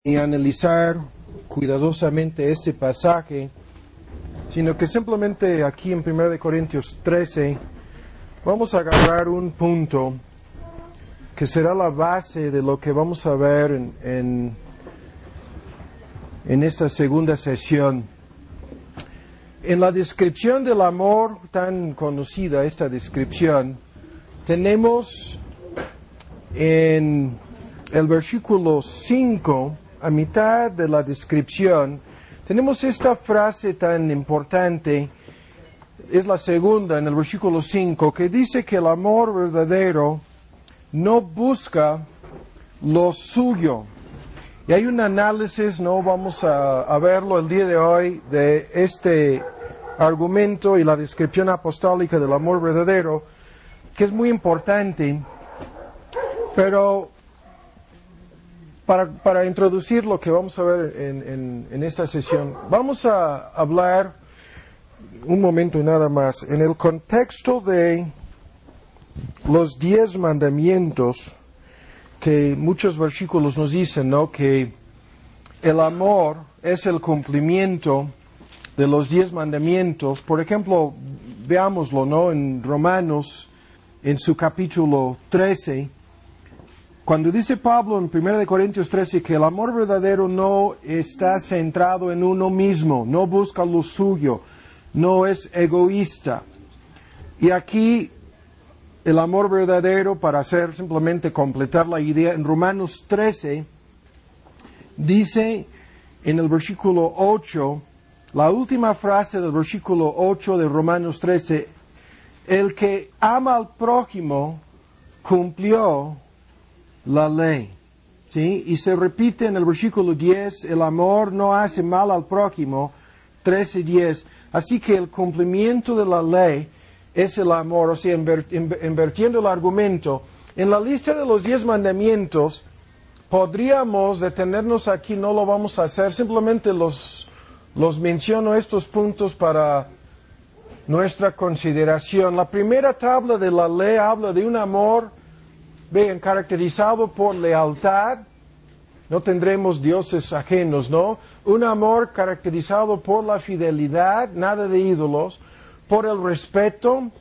y analizar cuidadosamente este pasaje, sino que simplemente aquí en 1 Corintios 13 vamos a agarrar un punto que será la base de lo que vamos a ver en esta segunda sesión. En la descripción del amor, tan conocida esta descripción, tenemos en el versículo 5, a mitad de la descripción, tenemos esta frase tan importante, es la segunda en el versículo 5, que dice que el amor verdadero no busca lo suyo. Y hay un análisis, no vamos a verlo el día de hoy, de este argumento y la descripción apostólica del amor verdadero, que es muy importante, pero para introducir lo que vamos a ver en esta sesión, vamos a hablar un momento nada más en el contexto de los 10 mandamientos, que muchos versículos nos dicen, ¿no?, que el amor es el cumplimiento de los 10 mandamientos. Por ejemplo, veámoslo, ¿no?, en Romanos, en su capítulo 13, cuando dice Pablo en 1 Corintios 13 que el amor verdadero no está centrado en uno mismo, no busca lo suyo, no es egoísta. Y aquí el amor verdadero, para hacer simplemente completar la idea, en Romanos 13 dice en el versículo 8, la última frase del versículo 8 de Romanos 13, el que ama al prójimo cumplió la ley. ¿Sí? Y se repite en el versículo 10, el amor no hace mal al prójimo, 13:10. Así que el cumplimiento de la ley es el amor. O sea, invirtiendo el argumento, en la lista de los 10 mandamientos, podríamos detenernos aquí, no lo vamos a hacer, simplemente los menciono estos puntos para nuestra consideración. La primera tabla de la ley habla de un amor, vean, caracterizado por lealtad, no tendremos dioses ajenos, ¿no? Un amor caracterizado por la fidelidad, nada de ídolos, por el respeto,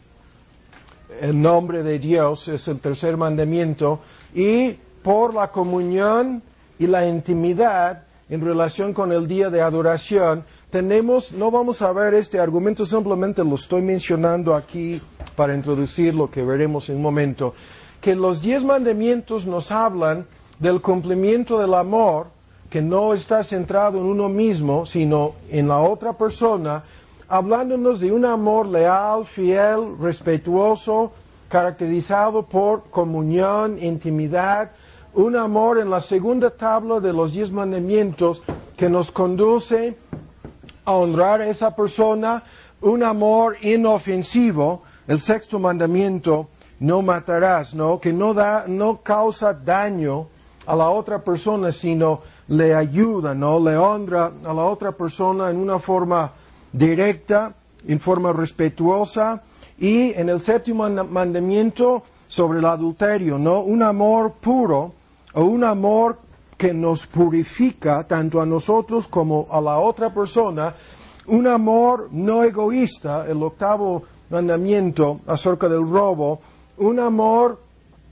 el nombre de Dios es el tercer mandamiento, y por la comunión y la intimidad en relación con el día de adoración. Tenemos, no vamos a ver este argumento, simplemente lo estoy mencionando aquí para introducir lo que veremos en un momento, que los 10 mandamientos nos hablan del cumplimiento del amor, que no está centrado en uno mismo, sino en la otra persona, hablándonos de un amor leal, fiel, respetuoso, caracterizado por comunión, intimidad, un amor en la segunda tabla de los 10 mandamientos que nos conduce a honrar a esa persona, un amor inofensivo, el sexto mandamiento, no matarás, ¿no?, que no causa daño a la otra persona, sino le ayuda, ¿no?, le honra a la otra persona en una forma directa, en forma respetuosa. Y en el séptimo mandamiento sobre el adulterio, ¿no?, un amor puro o un amor que nos purifica tanto a nosotros como a la otra persona, un amor no egoísta, el octavo mandamiento acerca del robo, un amor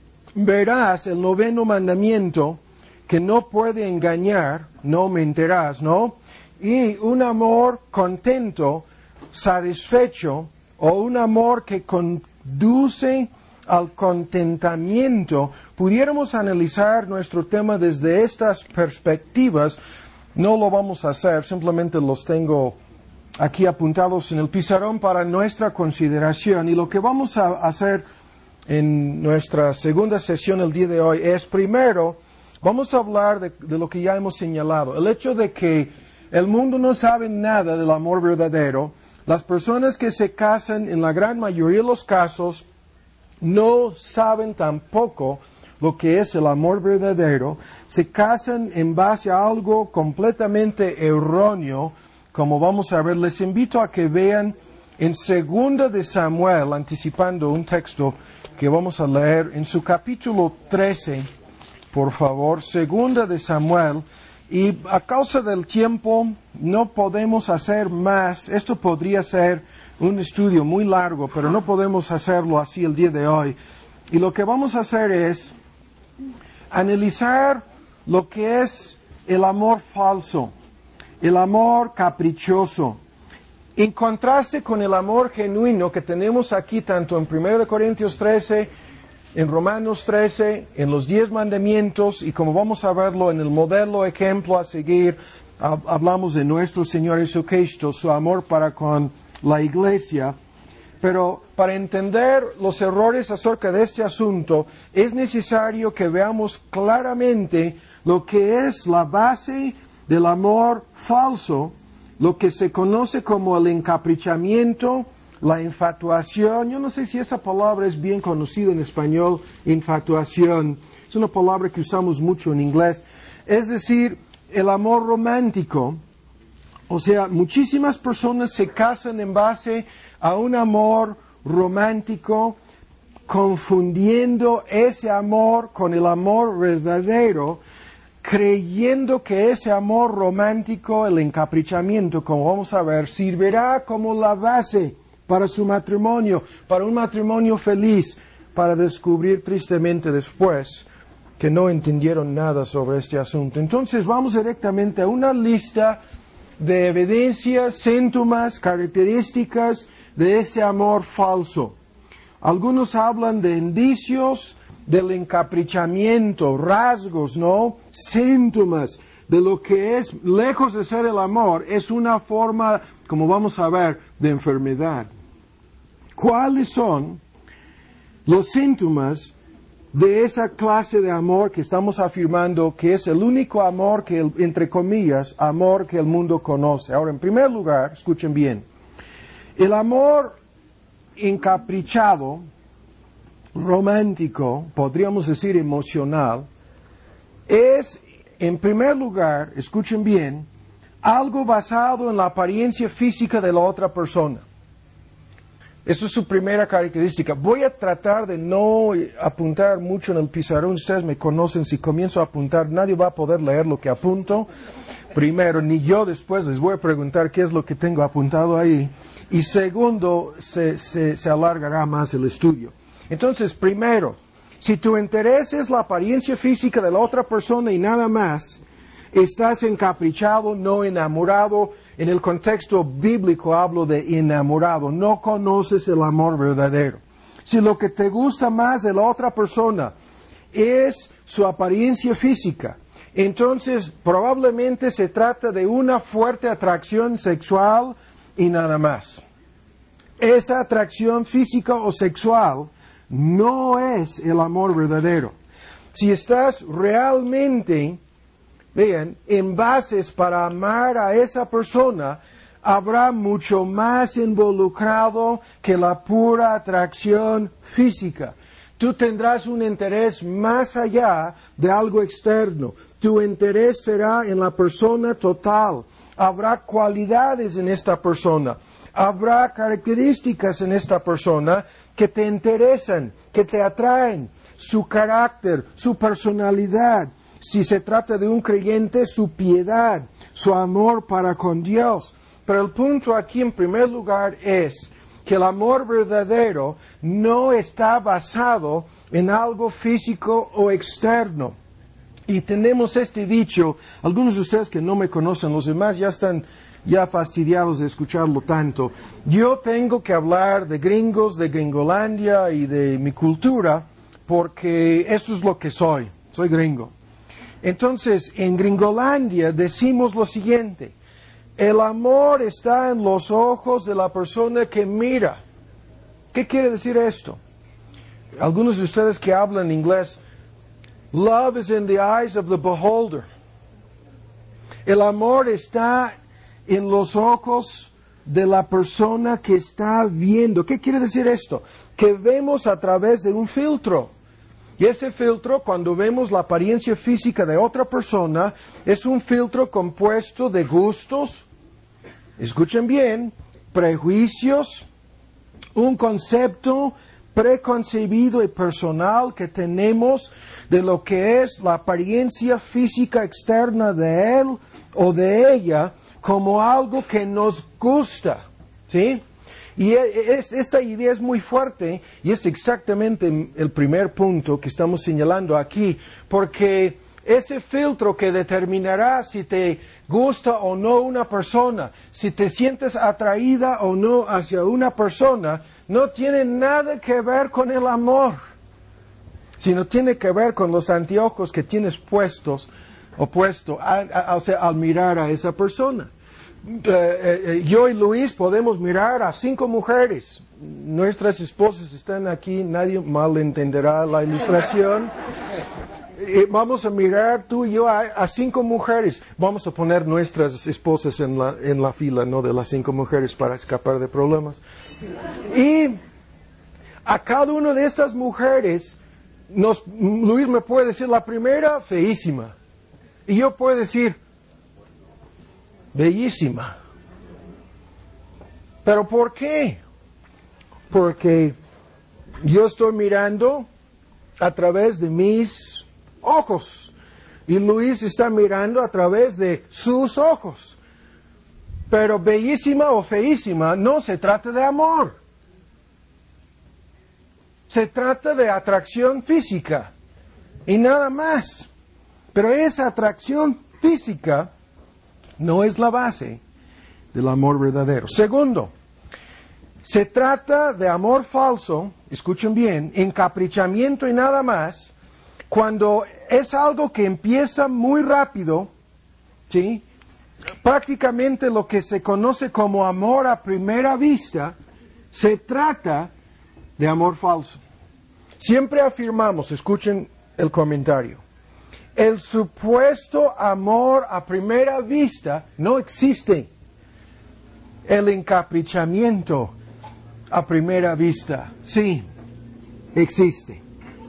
veraz, el noveno mandamiento, que no puede engañar, no mentirás, ¿no? Y un amor contento, satisfecho, o un amor que conduce al contentamiento. Pudiéramos analizar nuestro tema desde estas perspectivas. No lo vamos a hacer, simplemente los tengo aquí apuntados en el pizarrón para nuestra consideración. Y lo que vamos a hacer en nuestra segunda sesión el día de hoy es, primero, vamos a hablar de lo que ya hemos señalado, el hecho de que el mundo no sabe nada del amor verdadero. Las personas que se casan, en la gran mayoría de los casos, no saben tampoco lo que es el amor verdadero. Se casan en base a algo completamente erróneo, como vamos a ver. Les invito a que vean en 2 de Samuel, anticipando un texto que vamos a leer, en su capítulo 13, por favor, 2 de Samuel, Y a causa del tiempo no podemos hacer más. Esto podría ser un estudio muy largo, pero no podemos hacerlo así el día de hoy. Y lo que vamos a hacer es analizar lo que es el amor falso, el amor caprichoso, en contraste con el amor genuino que tenemos aquí tanto en 1 Corintios 13, en Romanos 13, en los 10 mandamientos, y como vamos a verlo en el modelo ejemplo a seguir, hablamos de nuestro Señor Jesucristo, su amor para con la iglesia. Pero para entender los errores acerca de este asunto, es necesario que veamos claramente lo que es la base del amor falso, lo que se conoce como el encaprichamiento, la infatuación. Yo no sé si esa palabra es bien conocida en español, infatuación. Es una palabra que usamos mucho en inglés. Es decir, el amor romántico. O sea, muchísimas personas se casan en base a un amor romántico, confundiendo ese amor con el amor verdadero, creyendo que ese amor romántico, el encaprichamiento, como vamos a ver, servirá como la base para su matrimonio, para un matrimonio feliz, para descubrir tristemente después que no entendieron nada sobre este asunto. Entonces vamos directamente a una lista de evidencias, síntomas, características de ese amor falso. Algunos hablan de indicios del encaprichamiento, rasgos, ¿no? Síntomas de lo que es, lejos de ser el amor, es una forma, como vamos a ver, de enfermedad. ¿Cuáles son los síntomas de esa clase de amor que estamos afirmando que es el único amor que, entre comillas, amor que el mundo conoce? Ahora, en primer lugar, escuchen bien, el amor encaprichado, romántico, podríamos decir emocional, es, en primer lugar, escuchen bien, algo basado en la apariencia física de la otra persona. Esa es su primera característica. Voy a tratar de no apuntar mucho en el pizarrón. Ustedes me conocen, si comienzo a apuntar, nadie va a poder leer lo que apunto. Primero, ni yo después les voy a preguntar qué es lo que tengo apuntado ahí. Y segundo, se alargará más el estudio. Entonces, primero, si tu interés es la apariencia física de la otra persona y nada más, estás encaprichado, no enamorado. En el contexto bíblico hablo de enamorado. No conoces el amor verdadero. Si lo que te gusta más de la otra persona es su apariencia física, entonces probablemente se trata de una fuerte atracción sexual y nada más. Esa atracción física o sexual no es el amor verdadero. Si estás realmente, vean, en bases para amar a esa persona, habrá mucho más involucrado que la pura atracción física. Tú tendrás un interés más allá de algo externo. Tu interés será en la persona total. Habrá cualidades en esta persona. Habrá características en esta persona que te interesan, que te atraen. Su carácter, su personalidad. Si se trata de un creyente, su piedad, su amor para con Dios. Pero el punto aquí en primer lugar es que el amor verdadero no está basado en algo físico o externo. Y tenemos este dicho, algunos de ustedes que no me conocen, los demás ya están fastidiados de escucharlo tanto. Yo tengo que hablar de gringos, de Gringolandia y de mi cultura, porque eso es lo que soy gringo. Entonces, en Gringolandia decimos lo siguiente: el amor está en los ojos de la persona que mira. ¿Qué quiere decir esto? Algunos de ustedes que hablan inglés, love is in the eyes of the beholder. El amor está en los ojos de la persona que está viendo. ¿Qué quiere decir esto? Que vemos a través de un filtro. Y ese filtro, cuando vemos la apariencia física de otra persona, es un filtro compuesto de gustos, escuchen bien, prejuicios, un concepto preconcebido y personal que tenemos de lo que es la apariencia física externa de él o de ella como algo que nos gusta, ¿sí? Y esta idea es muy fuerte y es exactamente el primer punto que estamos señalando aquí, porque ese filtro que determinará si te gusta o no una persona, si te sientes atraída o no hacia una persona, no tiene nada que ver con el amor, sino tiene que ver con los anteojos que tienes puestos o puesto al mirar a esa persona. Yo y Luis podemos mirar a 5 mujeres. Nuestras esposas están aquí, nadie malentenderá la ilustración. Vamos a mirar tú y yo a 5 mujeres. Vamos a poner nuestras esposas en la fila, no de las 5 mujeres para escapar de problemas. Y a cada una de estas mujeres, Luis me puede decir la primera, feísima. Y yo puedo decir, bellísima. ¿Pero por qué? Porque yo estoy mirando a través de mis ojos. Y Luis está mirando a través de sus ojos. Pero bellísima o feísima no se trata de amor. Se trata de atracción física. Y nada más. Pero esa atracción física no es la base del amor verdadero. Segundo, se trata de amor falso, escuchen bien, encaprichamiento y nada más, cuando es algo que empieza muy rápido, ¿sí? Prácticamente lo que se conoce como amor a primera vista, se trata de amor falso. Siempre afirmamos, escuchen el comentario, el supuesto amor a primera vista no existe. El encaprichamiento a primera vista, sí, existe.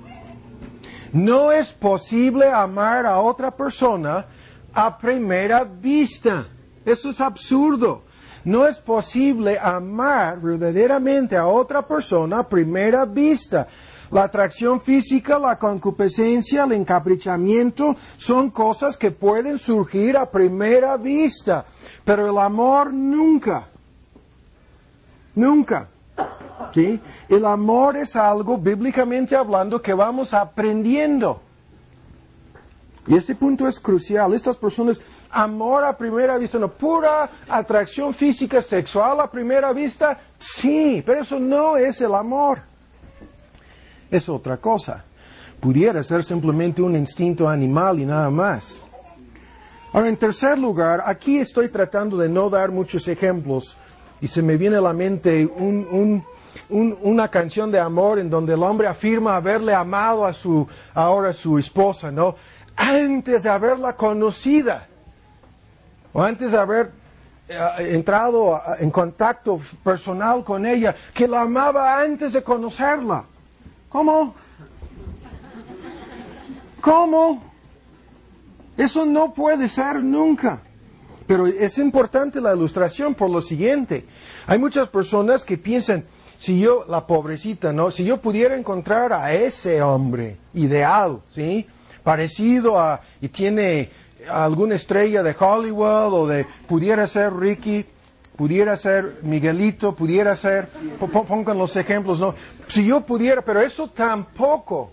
No es posible amar a otra persona a primera vista. Eso es absurdo. No es posible amar verdaderamente a otra persona a primera vista. La atracción física, la concupiscencia, el encaprichamiento son cosas que pueden surgir a primera vista, pero el amor nunca. Nunca. ¿Sí? El amor es algo, bíblicamente hablando, que vamos aprendiendo. Y este punto es crucial. Estas personas, amor a primera vista, no, pura atracción física, sexual a primera vista, sí, pero eso no es el amor. Es otra cosa. Pudiera ser simplemente un instinto animal y nada más. Ahora, en tercer lugar, aquí estoy tratando de no dar muchos ejemplos y se me viene a la mente una canción de amor en donde el hombre afirma haberle amado a su esposa, ¿no? Antes de haberla conocida o antes de haber entrado en contacto personal con ella, que la amaba antes de conocerla. ¿Cómo? ¿Cómo? Eso no puede ser nunca. Pero es importante la ilustración por lo siguiente. Hay muchas personas que piensan, la pobrecita, ¿no? Si yo pudiera encontrar a ese hombre ideal, ¿sí? Parecido y tiene alguna estrella de Hollywood pudiera ser Ricky, pudiera ser Miguelito, pudiera ser, pongan los ejemplos, ¿no? Si yo pudiera, pero eso tampoco.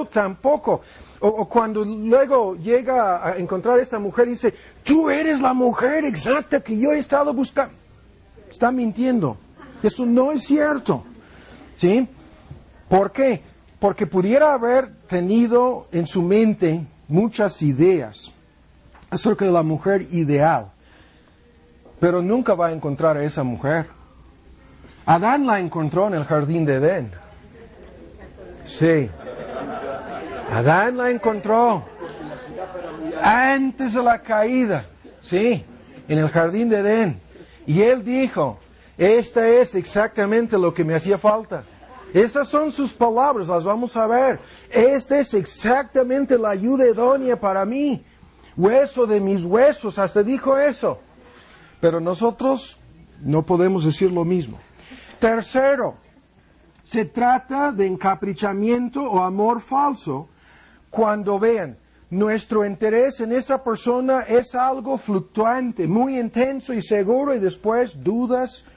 O cuando luego llega a encontrar a esta mujer y dice, tú eres la mujer exacta que yo he estado buscando. Está mintiendo. Eso no es cierto. ¿Sí? ¿Por qué? Porque pudiera haber tenido en su mente muchas ideas acerca de la mujer ideal. Pero nunca va a encontrar a esa mujer. Adán la encontró en el jardín de Edén. Sí. Adán la encontró antes de la caída. Sí. En el jardín de Edén. Y él dijo, esta es exactamente lo que me hacía falta. Estas son sus palabras, las vamos a ver. Esta es exactamente la ayuda idónea para mí. Hueso de mis huesos, hasta dijo eso. Pero nosotros no podemos decir lo mismo. Tercero, se trata de encaprichamiento o amor falso cuando vean nuestro interés en esa persona es algo fluctuante, muy intenso y seguro, y después dudas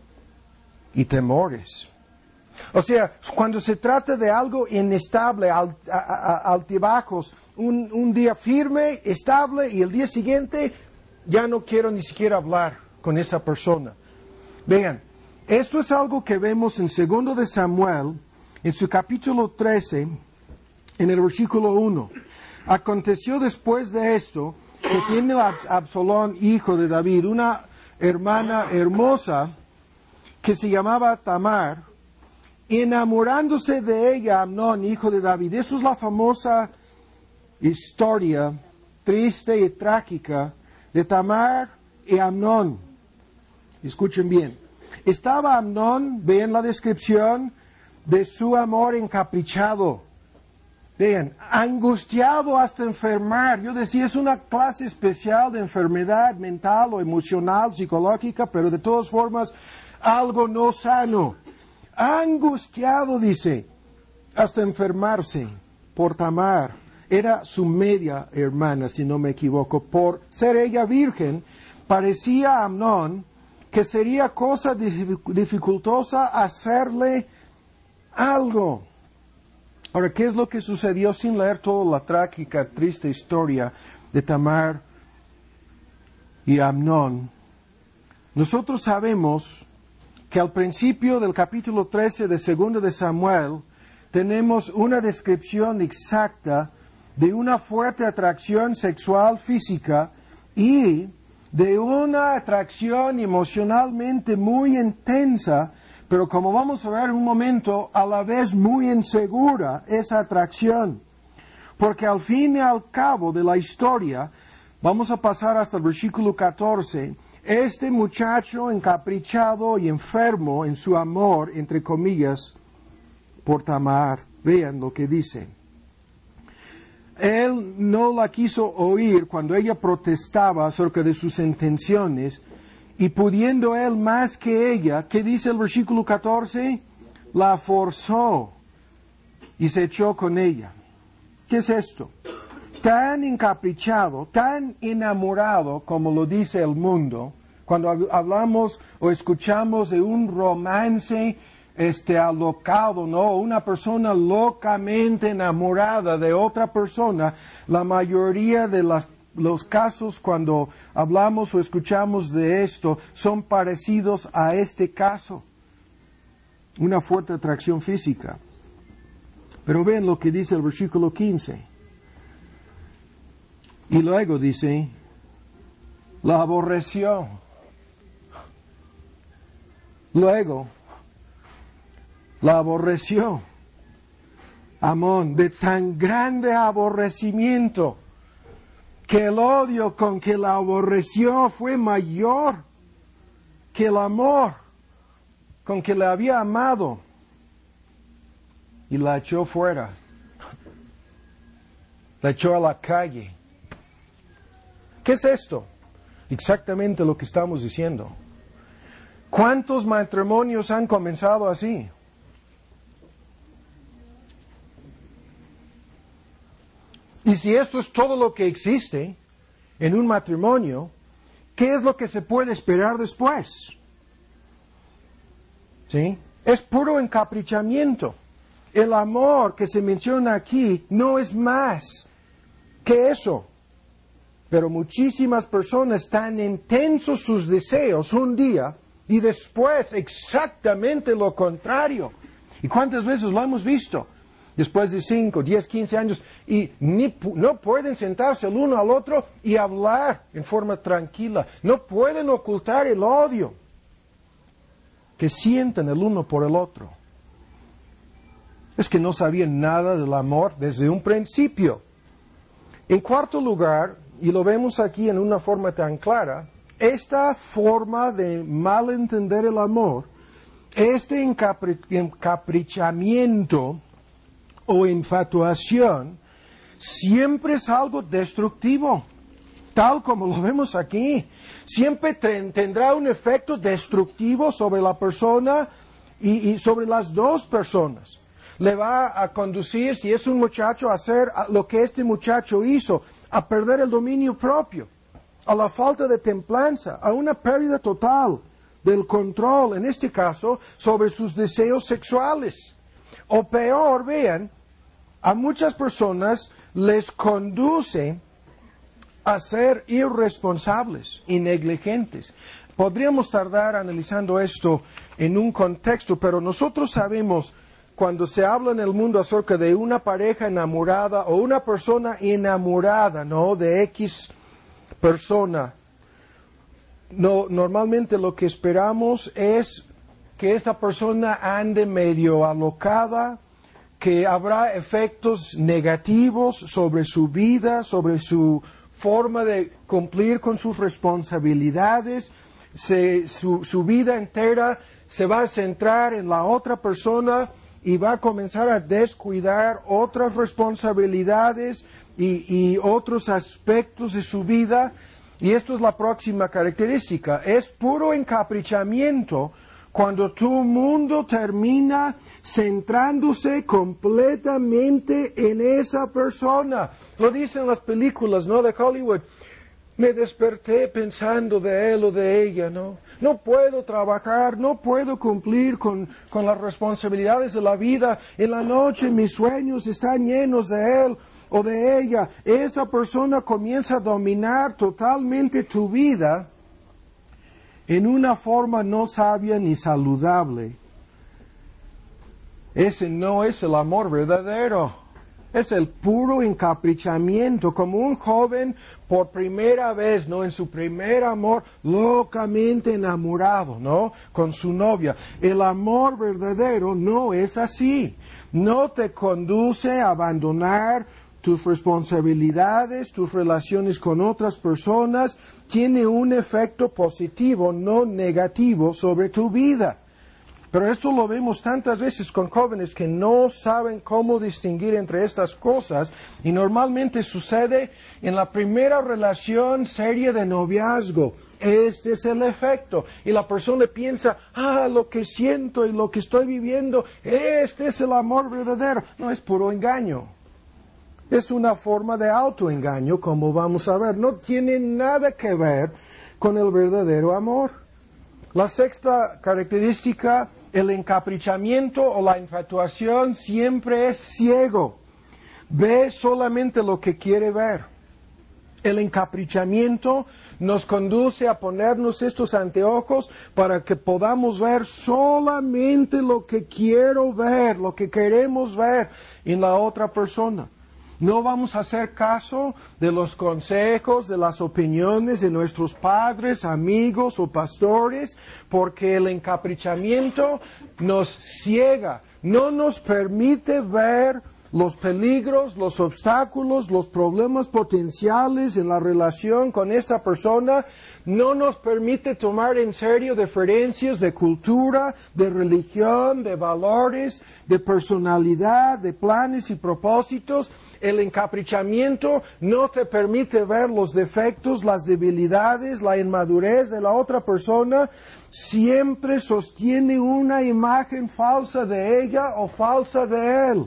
y temores. O sea, cuando se trata de algo inestable, altibajos, un día firme, estable, y el día siguiente ya no quiero ni siquiera hablar con esa persona. Vean, esto es algo que vemos en 2 de Samuel, en su capítulo 13, en el versículo 1. Aconteció después de esto que tiene Absalón, hijo de David, una hermana hermosa que se llamaba Tamar, enamorándose de ella Amnón, hijo de David. Eso es la famosa historia triste y trágica de Tamar y Amnón. Escuchen bien. Estaba Amnón, vean la descripción de su amor encaprichado. Vean, angustiado hasta enfermar. Yo decía, es una clase especial de enfermedad mental o emocional, psicológica, pero de todas formas, algo no sano. Angustiado, dice, hasta enfermarse por Tamar. Era su media hermana, si no me equivoco. Por ser ella virgen, parecía a Amnón que sería cosa dificultosa hacerle algo. Ahora, ¿qué es lo que sucedió sin leer toda la trágica, triste historia de Tamar y Amnón? Nosotros sabemos que al principio del capítulo 13 de 2 de Samuel tenemos una descripción exacta de una fuerte atracción sexual física y de una atracción emocionalmente muy intensa, pero como vamos a ver en un momento, a la vez muy insegura esa atracción. Porque al fin y al cabo de la historia, vamos a pasar hasta el versículo 14, este muchacho encaprichado y enfermo en su amor, entre comillas, por Tamar. Vean lo que dice. Él no la quiso oír cuando ella protestaba acerca de sus intenciones, y pudiendo él más que ella, ¿qué dice el versículo 14? La forzó y se echó con ella. ¿Qué es esto? Tan encaprichado, tan enamorado como lo dice el mundo, cuando hablamos o escuchamos de un romance alocado, ¿no? Una persona locamente enamorada de otra persona, la mayoría de los casos cuando hablamos o escuchamos de esto son parecidos a este caso. Una fuerte atracción física. Pero ven lo que dice el versículo 15. Y luego dice, la aborreció. Luego, la aborreció. Amón, de tan grande aborrecimiento, que el odio con que la aborreció fue mayor que el amor con que la había amado. Y la echó fuera. La echó a la calle. ¿Qué es esto? Exactamente lo que estamos diciendo. ¿Cuántos matrimonios han comenzado así? Y si esto es todo lo que existe en un matrimonio, ¿qué es lo que se puede esperar después? ¿Sí? Es puro encaprichamiento. El amor que se menciona aquí no es más que eso. Pero muchísimas personas tan intensos sus deseos un día y después exactamente lo contrario. ¿Y cuántas veces lo hemos visto? Después de 5, 10, 15 años, y no pueden sentarse el uno al otro y hablar en forma tranquila. No pueden ocultar el odio que sienten el uno por el otro. Es que no sabían nada del amor desde un principio. En cuarto lugar, y lo vemos aquí en una forma tan clara, esta forma de malentender el amor, este encaprichamiento o infatuación, siempre es algo destructivo, tal como lo vemos aquí. Siempre tendrá un efecto destructivo sobre la persona y sobre las dos personas. Le va a conducir, si es un muchacho, a hacer lo que este muchacho hizo, a perder el dominio propio, a la falta de templanza, a una pérdida total del control, en este caso, sobre sus deseos sexuales. O peor, vean, a muchas personas les conduce a ser irresponsables y negligentes. Podríamos tardar analizando esto en un contexto, pero nosotros sabemos cuando se habla en el mundo acerca de una pareja enamorada o una persona enamorada, ¿no?, de X persona, no, normalmente lo que esperamos es que esta persona ande medio alocada, que habrá efectos negativos sobre su vida, sobre su forma de cumplir con sus responsabilidades. Su vida entera se va a centrar en la otra persona y va a comenzar a descuidar otras responsabilidades y otros aspectos de su vida. Y esto es la próxima característica. Es puro encaprichamiento cuando tu mundo termina centrándose completamente en esa persona. Lo dicen las películas, ¿no?, de Hollywood. Me desperté pensando de él o de ella, ¿no? No puedo trabajar, no puedo cumplir con las responsabilidades de la vida. En la noche mis sueños están llenos de él o de ella. Esa persona comienza a dominar totalmente tu vida en una forma no sabia ni saludable. Ese no es el amor verdadero. Es el puro encaprichamiento, como un joven por primera vez, ¿no?, en su primer amor, locamente enamorado, ¿no?, con su novia. El amor verdadero no es así. No te conduce a abandonar tus responsabilidades, tus relaciones con otras personas. Tiene un efecto positivo, no negativo, sobre tu vida. Pero esto lo vemos tantas veces con jóvenes que no saben cómo distinguir entre estas cosas, y normalmente sucede en la primera relación seria de noviazgo. Este es el efecto. Y la persona piensa, lo que siento y lo que estoy viviendo, este es el amor verdadero. No, es puro engaño. Es una forma de autoengaño, como vamos a ver. No tiene nada que ver con el verdadero amor. La sexta característica, el encaprichamiento o la infatuación siempre es ciego. Ve solamente lo que quiere ver. El encaprichamiento nos conduce a ponernos estos anteojos para que podamos ver solamente lo que quiero ver, lo que queremos ver en la otra persona. No vamos a hacer caso de los consejos, de las opiniones de nuestros padres, amigos o pastores, porque el encaprichamiento nos ciega, no nos permite ver los peligros, los obstáculos, los problemas potenciales en la relación con esta persona. No nos permite tomar en serio diferencias de cultura, de religión, de valores, de personalidad, de planes y propósitos. El encaprichamiento no te permite ver los defectos, las debilidades, la inmadurez de la otra persona. Siempre sostiene una imagen falsa de ella o falsa de él.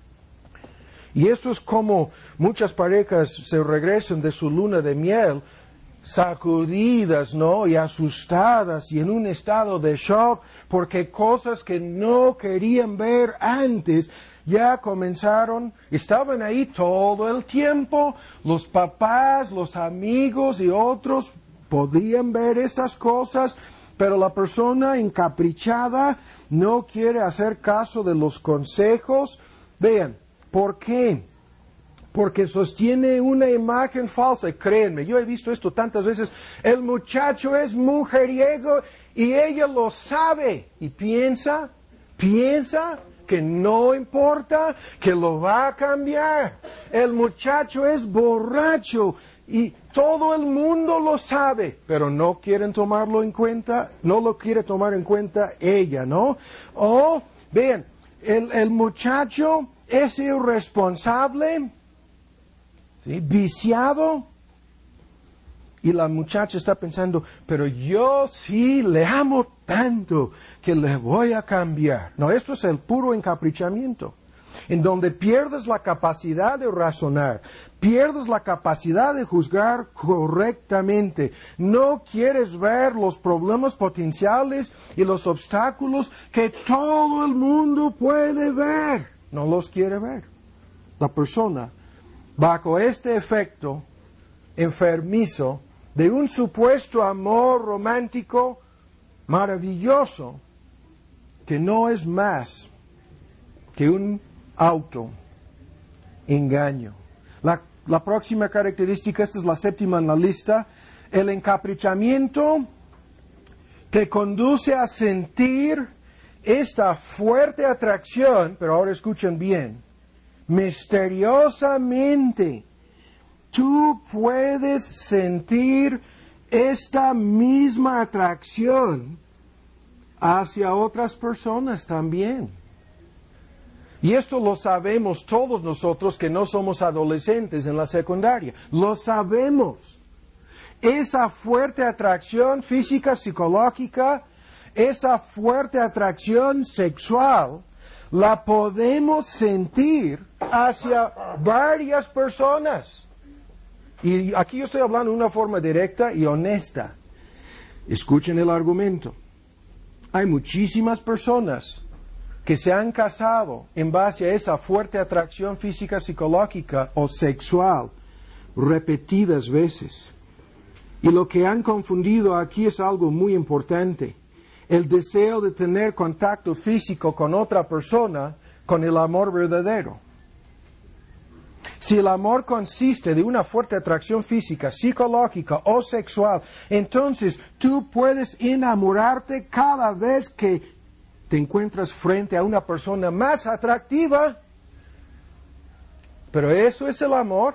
Y esto es como muchas parejas se regresan de su luna de miel, sacudidas, ¿no?, y asustadas y en un estado de shock, porque cosas que no querían ver antes ya comenzaron, estaban ahí todo el tiempo. Los papás, los amigos y otros podían ver estas cosas, pero la persona encaprichada no quiere hacer caso de los consejos. Vean, ¿por qué? Porque sostiene una imagen falsa. Y créanme, yo he visto esto tantas veces. El muchacho es mujeriego y ella lo sabe. Y piensa que no importa, que lo va a cambiar. El muchacho es borracho y todo el mundo lo sabe, pero no quieren tomarlo en cuenta, no lo quiere tomar en cuenta ella, ¿no? O, vean, el muchacho es irresponsable, ¿sí?, viciado, Y la muchacha está pensando, pero yo sí le amo tanto que le voy a cambiar. No, esto es el puro encaprichamiento, en donde pierdes la capacidad de razonar, pierdes la capacidad de juzgar correctamente. No quieres ver los problemas potenciales y los obstáculos que todo el mundo puede ver. No los quiere ver. La persona, bajo este efecto enfermizo de un supuesto amor romántico maravilloso, que no es más que un autoengaño. La próxima característica, esta es la séptima en la lista, el encaprichamiento que conduce a sentir esta fuerte atracción, pero ahora escuchen bien, misteriosamente. Tú puedes sentir esta misma atracción hacia otras personas también. Y esto lo sabemos todos nosotros que no somos adolescentes en la secundaria. Lo sabemos. Esa fuerte atracción física, psicológica, esa fuerte atracción sexual, la podemos sentir hacia varias personas. Y aquí yo estoy hablando de una forma directa y honesta. Escuchen el argumento. Hay muchísimas personas que se han casado en base a esa fuerte atracción física, psicológica o sexual repetidas veces. Y lo que han confundido aquí es algo muy importante. El deseo de tener contacto físico con otra persona con el amor verdadero. Si el amor consiste de una fuerte atracción física, psicológica o sexual, entonces tú puedes enamorarte cada vez que te encuentras frente a una persona más atractiva. ¿Pero eso es el amor?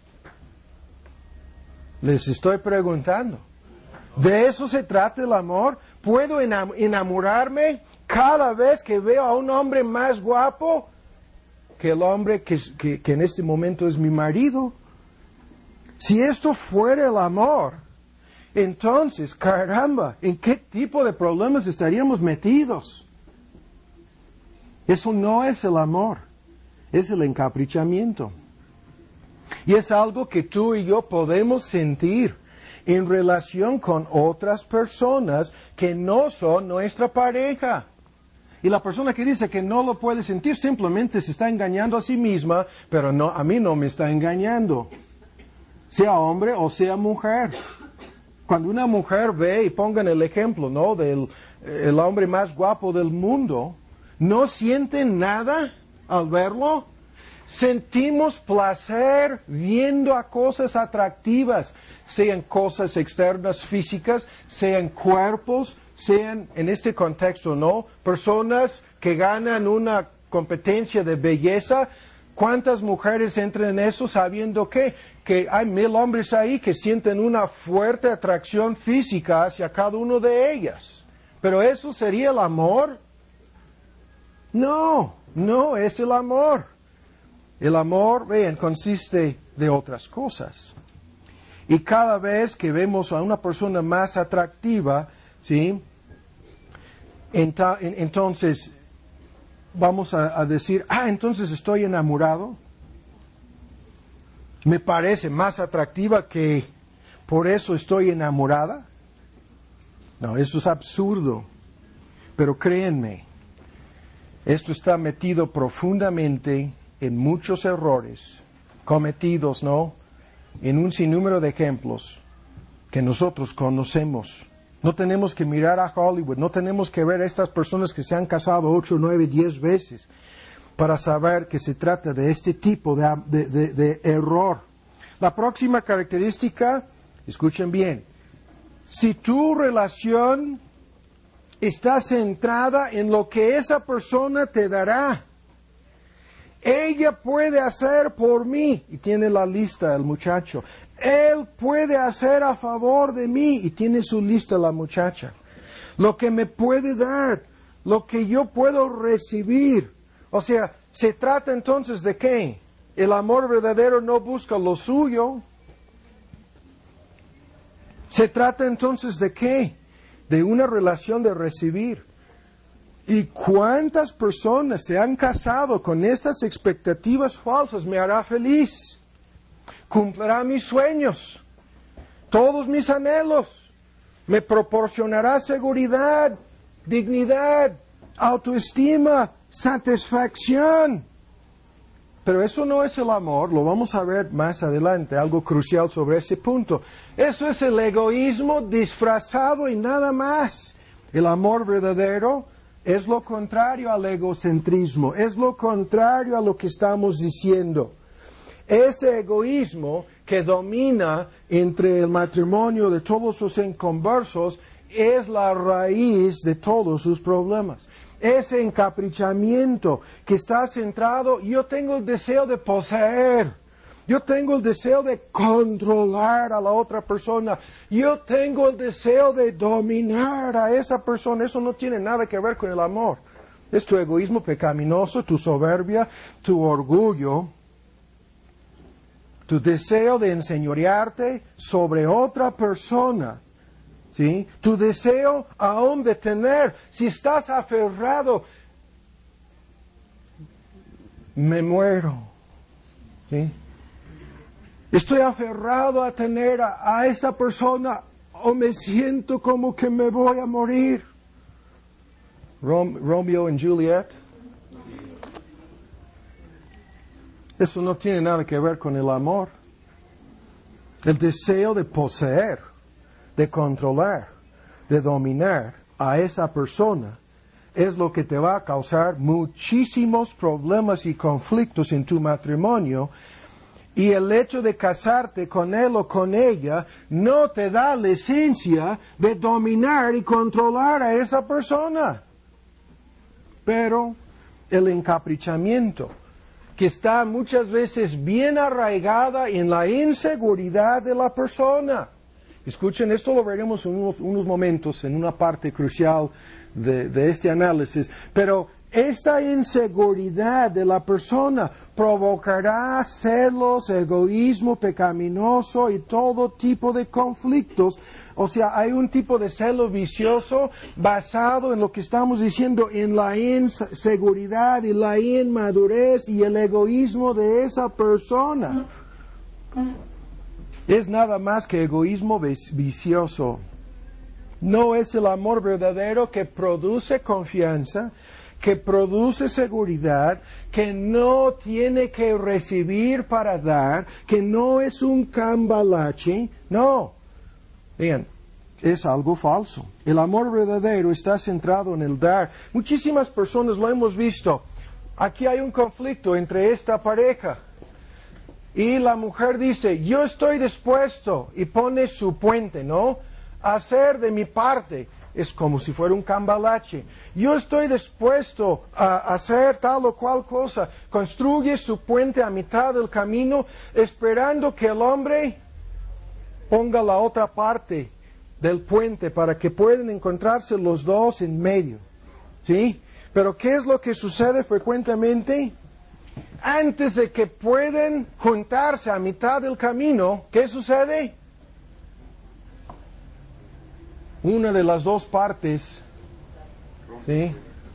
Les estoy preguntando. ¿De eso se trata el amor? ¿Puedo enamorarme cada vez que veo a un hombre más guapo que el hombre que en este momento es mi marido? Si esto fuera el amor, entonces, caramba, ¿en qué tipo de problemas estaríamos metidos? Eso no es el amor, es el encaprichamiento. Y es algo que tú y yo podemos sentir en relación con otras personas que no son nuestra pareja. Y la persona que dice que no lo puede sentir simplemente se está engañando a sí misma, pero no, a mí no me está engañando, sea hombre o sea mujer. Cuando una mujer ve, y pongan el ejemplo, ¿no?, del el hombre más guapo del mundo, ¿no sienten nada al verlo? Sentimos placer viendo a cosas atractivas, sean cosas externas físicas, sean cuerpos, sean, en este contexto, ¿no?, personas que ganan una competencia de belleza. ¿Cuántas mujeres entran en eso sabiendo que hay 1000 hombres ahí que sienten una fuerte atracción física hacia cada uno de ellas? ¿Pero eso sería el amor? No, no es el amor. El amor, vean, consiste de otras cosas. Y cada vez que vemos a una persona más atractiva, ¿sí?, entonces vamos a decir, entonces estoy enamorado. Me parece más atractiva que por eso estoy enamorada. No, eso es absurdo. Pero créanme, esto está metido profundamente en muchos errores cometidos, ¿no?, en un sinnúmero de ejemplos que nosotros conocemos. No tenemos que mirar a Hollywood, no tenemos que ver a estas personas que se han casado 8, 9, 10 veces para saber que se trata de este tipo de error. La próxima característica, escuchen bien, si tu relación está centrada en lo que esa persona te dará, ella puede hacer por mí, y tiene la lista el muchacho. Él puede hacer a favor de mí, y tiene su lista la muchacha. Lo que me puede dar, lo que yo puedo recibir. O sea, se trata entonces de ¿qué? El amor verdadero no busca lo suyo. Se trata entonces de ¿qué? De una relación de recibir. ¿Y cuántas personas se han casado con estas expectativas falsas? Me hará feliz, cumplirá mis sueños, todos mis anhelos, me proporcionará seguridad, dignidad, autoestima, satisfacción. Pero eso no es el amor, lo vamos a ver más adelante, algo crucial sobre ese punto. Eso es el egoísmo disfrazado y nada más. El amor verdadero es lo contrario al egocentrismo, es lo contrario a lo que estamos diciendo. Ese egoísmo que domina entre el matrimonio de todos los inconversos es la raíz de todos sus problemas. Ese encaprichamiento que está centrado, yo tengo el deseo de poseer, yo tengo el deseo de controlar a la otra persona, yo tengo el deseo de dominar a esa persona. Eso no tiene nada que ver con el amor. Es tu egoísmo pecaminoso, tu soberbia, tu orgullo, tu deseo de enseñorearte sobre otra persona. ¿Sí? Tu deseo aún de tener, si estás aferrado, me muero. ¿Sí? Estoy aferrado a tener a esa persona o me siento como que me voy a morir. Romeo y Juliet. Eso no tiene nada que ver con el amor. El deseo de poseer, de controlar, de dominar a esa persona es lo que te va a causar muchísimos problemas y conflictos en tu matrimonio. Y el hecho de casarte con él o con ella no te da la esencia de dominar y controlar a esa persona. Pero el encaprichamiento, que está muchas veces bien arraigada en la inseguridad de la persona. Escuchen, esto lo veremos en unos momentos, en una parte crucial de este análisis. Pero esta inseguridad de la persona provocará celos, egoísmo pecaminoso y todo tipo de conflictos. O sea, hay un tipo de celo vicioso basado en lo que estamos diciendo, en la inseguridad y la inmadurez y el egoísmo de esa persona. Es nada más que egoísmo vicioso. No es el amor verdadero que produce confianza, que produce seguridad, que no tiene que recibir para dar, que no es un cambalache. No. Bien, es algo falso. El amor verdadero está centrado en el dar. Muchísimas personas lo hemos visto. Aquí hay un conflicto entre esta pareja. Y la mujer dice, yo estoy dispuesto, y pone su puente, ¿no? A hacer de mi parte. Es como si fuera un cambalache. Yo estoy dispuesto a hacer tal o cual cosa. Construye su puente a mitad del camino, esperando que el hombre ponga la otra parte del puente para que puedan encontrarse los dos en medio. ¿Sí? Pero ¿qué es lo que sucede frecuentemente? Antes de que puedan juntarse a mitad del camino, ¿qué sucede? Una de las dos partes, ¿sí?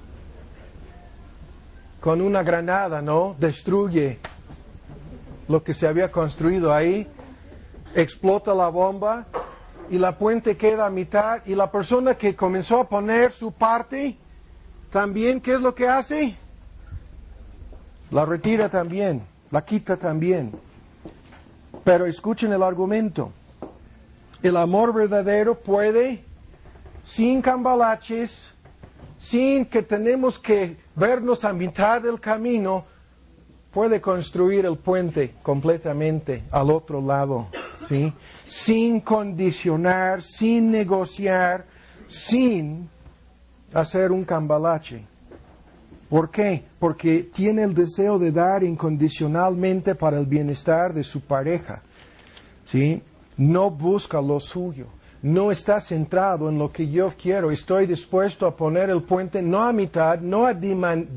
Con una granada, ¿no? Destruye lo que se había construido ahí, explota la bomba y la puente queda a mitad y la persona que comenzó a poner su parte, también, ¿qué es lo que hace? La retira también, la quita también. Pero escuchen el argumento. El amor verdadero puede, sin cambalaches, sin que tenemos que vernos a mitad del camino, puede construir el puente completamente al otro lado, ¿sí? Sin condicionar, sin negociar, sin hacer un cambalache. ¿Por qué? Porque tiene el deseo de dar incondicionalmente para el bienestar de su pareja, ¿sí? No busca lo suyo, no está centrado en lo que yo quiero. Estoy dispuesto a poner el puente no a mitad, no a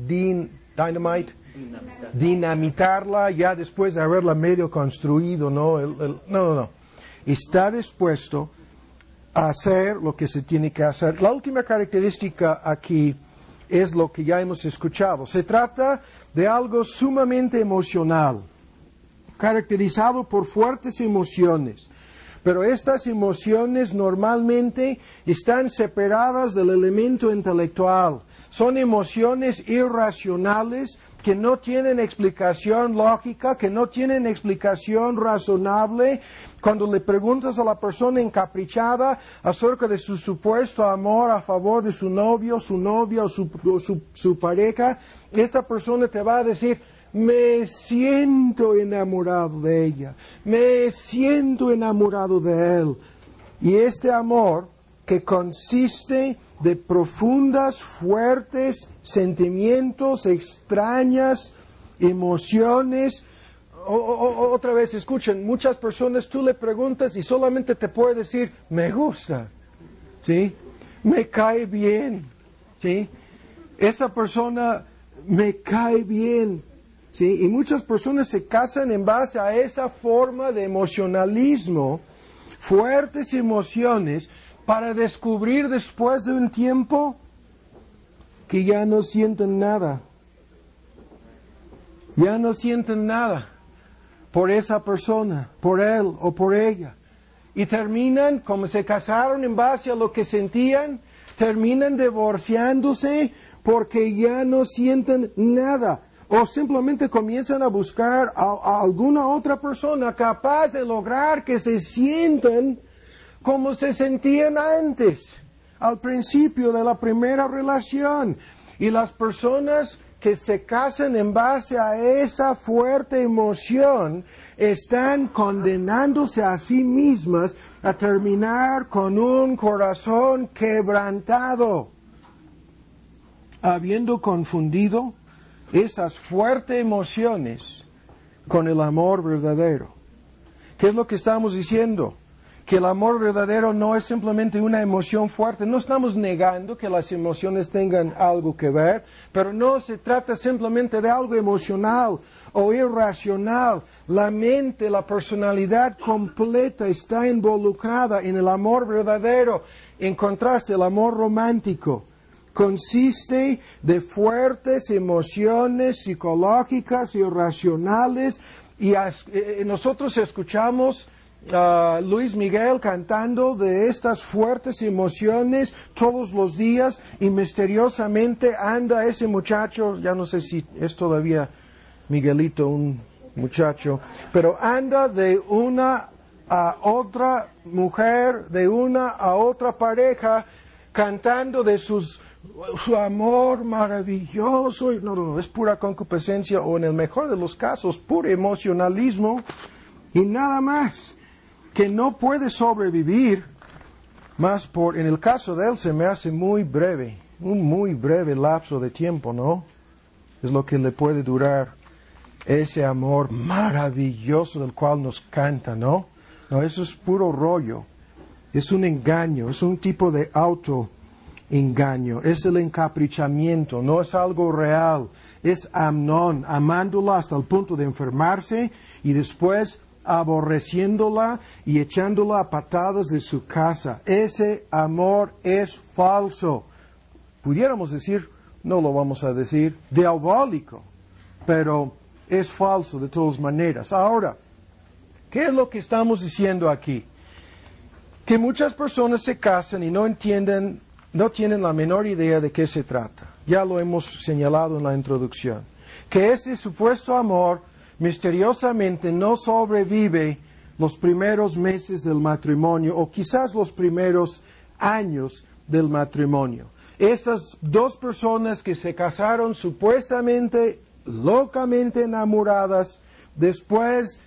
dinamitarla ya después de haberla medio construido, no. Está dispuesto hacer lo que se tiene que hacer. La última característica aquí es lo que ya hemos escuchado. Se trata de algo sumamente emocional, caracterizado por fuertes emociones. Pero estas emociones normalmente están separadas del elemento intelectual. Son emociones irracionales que no tienen explicación lógica, que no tienen explicación razonable. Cuando le preguntas a la persona encaprichada acerca de su supuesto amor a favor de su novio, su novia o su pareja, esta persona te va a decir: me siento enamorado de ella, me siento enamorado de él. Y este amor, que consiste de profundas, fuertes sentimientos, extrañas emociones. Otra vez, escuchen, muchas personas tú le preguntas y solamente te puede decir: me gusta, ¿sí? Me cae bien, ¿sí? Esa persona me cae bien, ¿sí? Y muchas personas se casan en base a esa forma de emocionalismo, fuertes emociones, para descubrir después de un tiempo que ya no sienten nada. Ya no sienten nada por esa persona, por él o por ella. Y terminan, como se casaron en base a lo que sentían, terminan divorciándose porque ya no sienten nada. O simplemente comienzan a buscar a alguna otra persona capaz de lograr que se sientan como se sentían antes, al principio de la primera relación. Y las personas que se casan en base a esa fuerte emoción están condenándose a sí mismas a terminar con un corazón quebrantado, habiendo confundido esas fuertes emociones con el amor verdadero. ¿Qué es lo que estamos diciendo? Que el amor verdadero no es simplemente una emoción fuerte. No estamos negando que las emociones tengan algo que ver, pero no se trata simplemente de algo emocional o irracional. La mente, la personalidad completa está involucrada en el amor verdadero. En contraste, el amor romántico consiste de fuertes emociones psicológicas y irracionales. Y nosotros escuchamos Luis Miguel cantando de estas fuertes emociones todos los días, y misteriosamente anda ese muchacho, ya no sé si es todavía Miguelito un muchacho, pero anda de una a otra mujer, de una a otra pareja, cantando de su amor maravilloso. No, es pura concupiscencia, o en el mejor de los casos, puro emocionalismo y nada más, que no puede sobrevivir más en el caso de él se me hace muy breve, un muy breve lapso de tiempo, ¿no? Es lo que le puede durar ese amor maravilloso del cual nos canta, ¿no? No, eso es puro rollo, es un engaño, es un tipo de autoengaño, es el encaprichamiento, no es algo real, es Amnón amándola hasta el punto de enfermarse y después aborreciéndola y echándola a patadas de su casa. Ese amor es falso. Pudiéramos decir, no lo vamos a decir, diabólico, pero es falso de todas maneras. Ahora, ¿qué es lo que estamos diciendo aquí? Que muchas personas se casan y no entienden, no tienen la menor idea de qué se trata. Ya lo hemos señalado en la introducción. Que ese supuesto amor misteriosamente no sobrevive los primeros meses del matrimonio o quizás los primeros años del matrimonio. Estas dos personas que se casaron supuestamente locamente enamoradas, después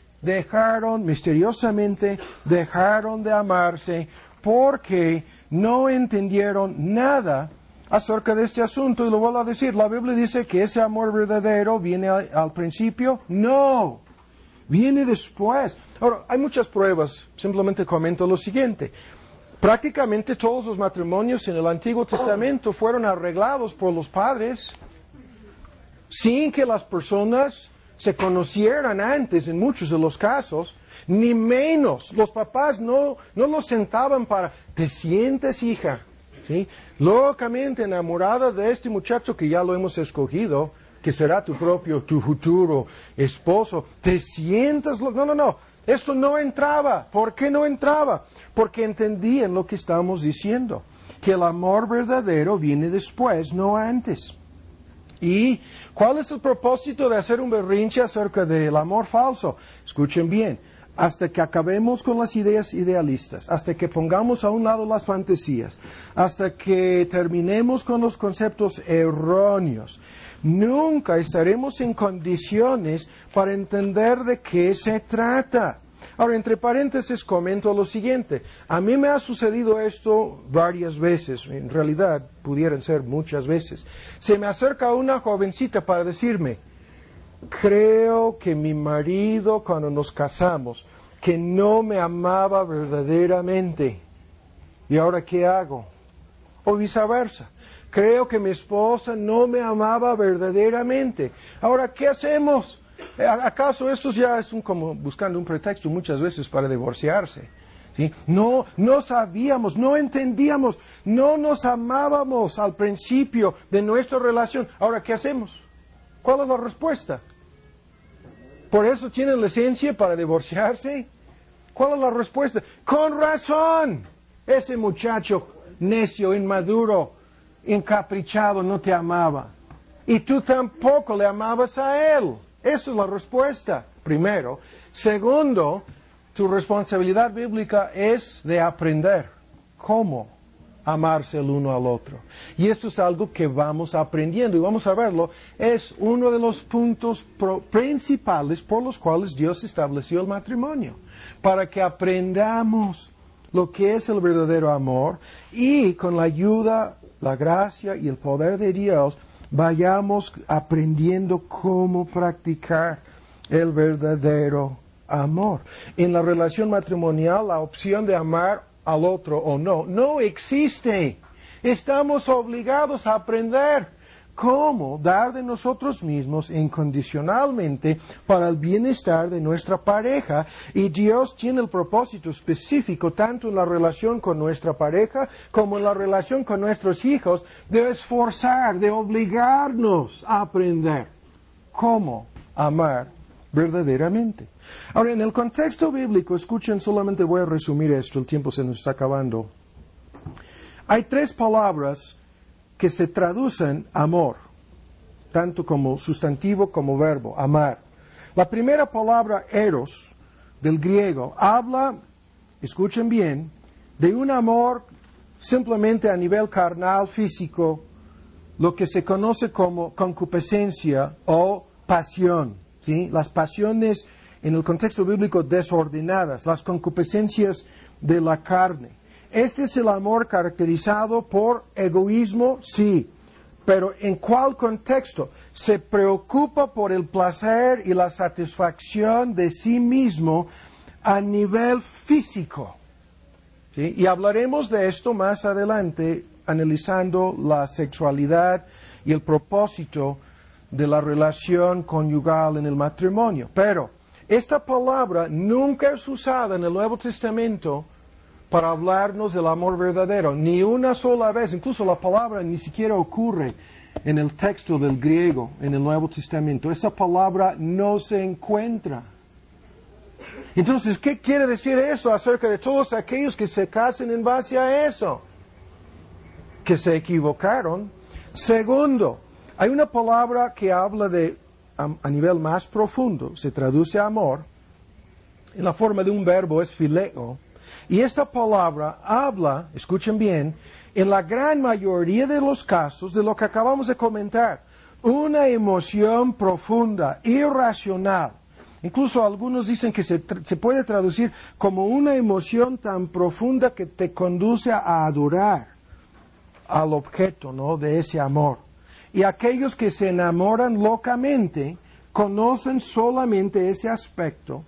misteriosamente dejaron de amarse porque no entendieron nada acerca de este asunto. Y lo vuelvo a decir, la Biblia dice que ese amor verdadero viene al principio. No, viene después. Ahora, hay muchas pruebas, simplemente comento lo siguiente. Prácticamente todos los matrimonios en el Antiguo Testamento fueron arreglados por los padres sin que las personas se conocieran antes en muchos de los casos, ni menos. Los papás no los sentaban para, te sientes, hija, ¿sí? Locamente enamorada de este muchacho que ya lo hemos escogido, que será tu futuro esposo. Te sientas, no. Esto no entraba. ¿Por qué no entraba? Porque entendían lo que estamos diciendo, que el amor verdadero viene después, no antes. ¿Y cuál es el propósito de hacer un berrinche acerca del amor falso? Escuchen bien, hasta que acabemos con las ideas idealistas, hasta que pongamos a un lado las fantasías, hasta que terminemos con los conceptos erróneos, nunca estaremos en condiciones para entender de qué se trata. Ahora, entre paréntesis, comento lo siguiente. A mí me ha sucedido esto varias veces. En realidad, pudieran ser muchas veces. Se me acerca una jovencita para decirme, creo que mi marido, cuando nos casamos, que no me amaba verdaderamente. ¿Y ahora qué hago? O viceversa. Creo que mi esposa no me amaba verdaderamente. Ahora, ¿qué hacemos? ¿Acaso esto ya es como buscando un pretexto muchas veces para divorciarse? ¿Sí? No sabíamos, no entendíamos, no nos amábamos al principio de nuestra relación. Ahora, ¿qué hacemos? ¿Cuál es la respuesta? ¿Por eso tienen licencia para divorciarse? ¿Cuál es la respuesta? Con razón, ese muchacho necio, inmaduro, encaprichado no te amaba. Y tú tampoco le amabas a él. Esa es la respuesta, primero. Segundo, tu responsabilidad bíblica es de aprender cómo amarse el uno al otro. Y esto es algo que vamos aprendiendo y vamos a verlo. Es uno de los puntos principales por los cuales Dios estableció el matrimonio. Para que aprendamos lo que es el verdadero amor y con la ayuda, la gracia y el poder de Dios vayamos aprendiendo cómo practicar el verdadero amor. En la relación matrimonial, la opción de amar al otro o no existe. Estamos obligados a aprender cómo dar de nosotros mismos incondicionalmente para el bienestar de nuestra pareja. Y Dios tiene el propósito específico, tanto en la relación con nuestra pareja como en la relación con nuestros hijos, de esforzar, de obligarnos a aprender cómo amar verdaderamente. Ahora, en el contexto bíblico, escuchen, solamente voy a resumir esto, el tiempo se nos está acabando. Hay 3 palabras que se traducen amor, tanto como sustantivo como verbo, amar. La primera palabra, eros, del griego, habla, escuchen bien, de un amor simplemente a nivel carnal, físico, lo que se conoce como concupiscencia o pasión, ¿sí? Las pasiones en el contexto bíblico desordenadas, las concupiscencias de la carne. Este es el amor caracterizado por egoísmo, sí, pero ¿en cuál contexto? Se preocupa por el placer y la satisfacción de sí mismo a nivel físico. ¿Sí? Y hablaremos de esto más adelante, analizando la sexualidad y el propósito de la relación conyugal en el matrimonio. Pero esta palabra nunca es usada en el Nuevo Testamento para hablarnos del amor verdadero, ni una sola vez. Incluso la palabra ni siquiera ocurre en el texto del griego, en el Nuevo Testamento. Esa palabra no se encuentra. Entonces, ¿qué quiere decir eso acerca de todos aquellos que se casan en base a eso? Que se equivocaron. Segundo, hay una palabra que habla de, a nivel más profundo, se traduce amor, en la forma de un verbo, es phileo. Y esta palabra habla, escuchen bien, en la gran mayoría de los casos de lo que acabamos de comentar, una emoción profunda, irracional. Incluso algunos dicen que se puede traducir como una emoción tan profunda que te conduce a adorar al objeto, ¿no?, de ese amor. Y aquellos que se enamoran locamente conocen solamente ese aspecto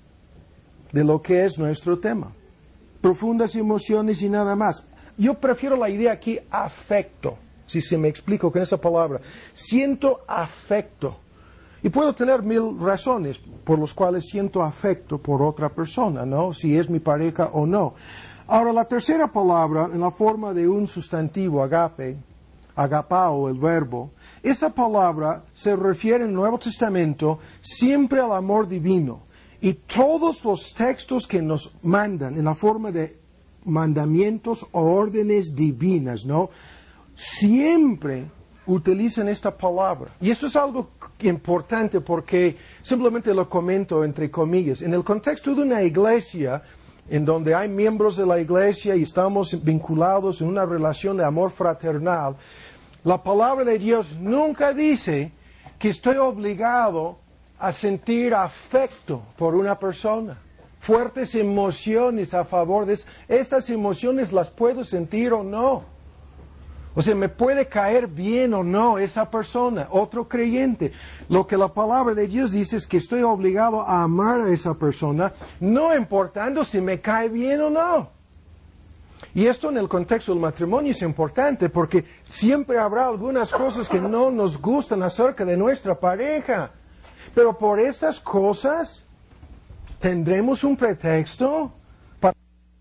de lo que es nuestro tema. Profundas emociones y nada más. Yo prefiero la idea aquí, afecto, si se me explico con esa palabra. Siento afecto. Y puedo tener 1000 razones por las cuales siento afecto por otra persona, ¿no? Si es mi pareja o no. Ahora, la tercera palabra, en la forma de un sustantivo, agape, agapao, el verbo, esa palabra se refiere en el Nuevo Testamento siempre al amor divino. Y todos los textos que nos mandan en la forma de mandamientos o órdenes divinas, ¿no? Siempre utilizan esta palabra. Y esto es algo importante porque simplemente lo comento entre comillas. En el contexto de una iglesia, en donde hay miembros de la iglesia y estamos vinculados en una relación de amor fraternal, la palabra de Dios nunca dice que estoy obligado a sentir afecto por una persona. Fuertes emociones a favor de eso. Estas emociones las puedo sentir o no. O sea, me puede caer bien o no esa persona, otro creyente. Lo que la palabra de Dios dice es que estoy obligado a amar a esa persona, no importando si me cae bien o no. Y esto en el contexto del matrimonio es importante porque siempre habrá algunas cosas que no nos gustan acerca de nuestra pareja. Pero por estas cosas tendremos un pretexto para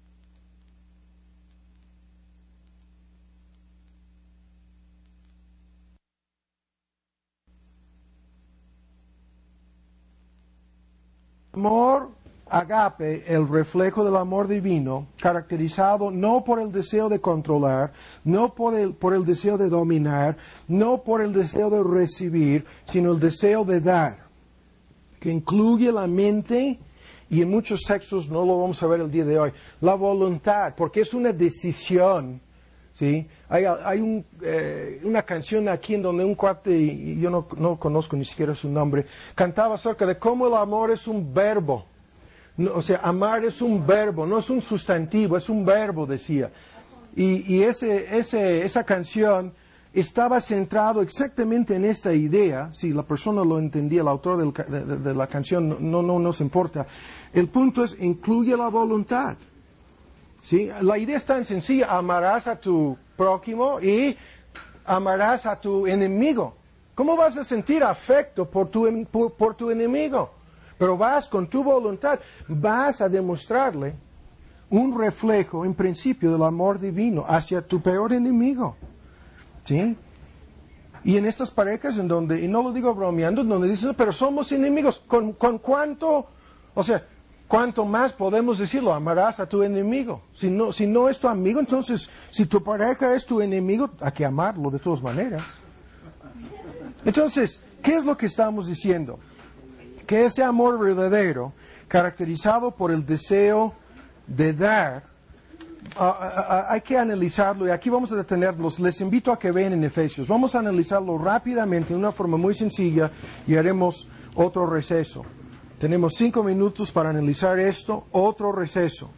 amor agape, el reflejo del amor divino, caracterizado no por el deseo de controlar, no por el deseo de dominar, no por el deseo de recibir, sino el deseo de dar, que incluye la mente, y en muchos textos no lo vamos a ver el día de hoy, la voluntad, porque es una decisión, ¿sí? Hay una canción aquí en donde un cuate, y yo no conozco ni siquiera su nombre, cantaba acerca de cómo el amor es un verbo. No, o sea, amar es un verbo, no es un sustantivo, es un verbo, decía. Y esa canción estaba centrado exactamente en esta idea. Si la persona lo entendía, el autor de la canción, no nos importa. El punto es, incluye la voluntad. ¿Sí? La idea es tan sencilla, amarás a tu prójimo y amarás a tu enemigo. ¿Cómo vas a sentir afecto por tu enemigo? Pero vas con tu voluntad, vas a demostrarle un reflejo, en principio, del amor divino hacia tu peor enemigo. ¿Sí? Y en estas parejas en donde, y no lo digo bromeando, donde dicen, pero somos enemigos, ¿con cuánto? O sea, ¿cuánto más podemos decirlo? Amarás a tu enemigo. Si no es tu amigo, entonces, si tu pareja es tu enemigo, hay que amarlo de todas maneras. Entonces, ¿qué es lo que estamos diciendo? Que ese amor verdadero, caracterizado por el deseo de dar, hay que analizarlo, y aquí vamos a detenernos. Les invito a que vean en Efesios. Vamos a analizarlo rápidamente, de una forma muy sencilla, y haremos otro receso. Tenemos 5 minutos para analizar esto, otro receso.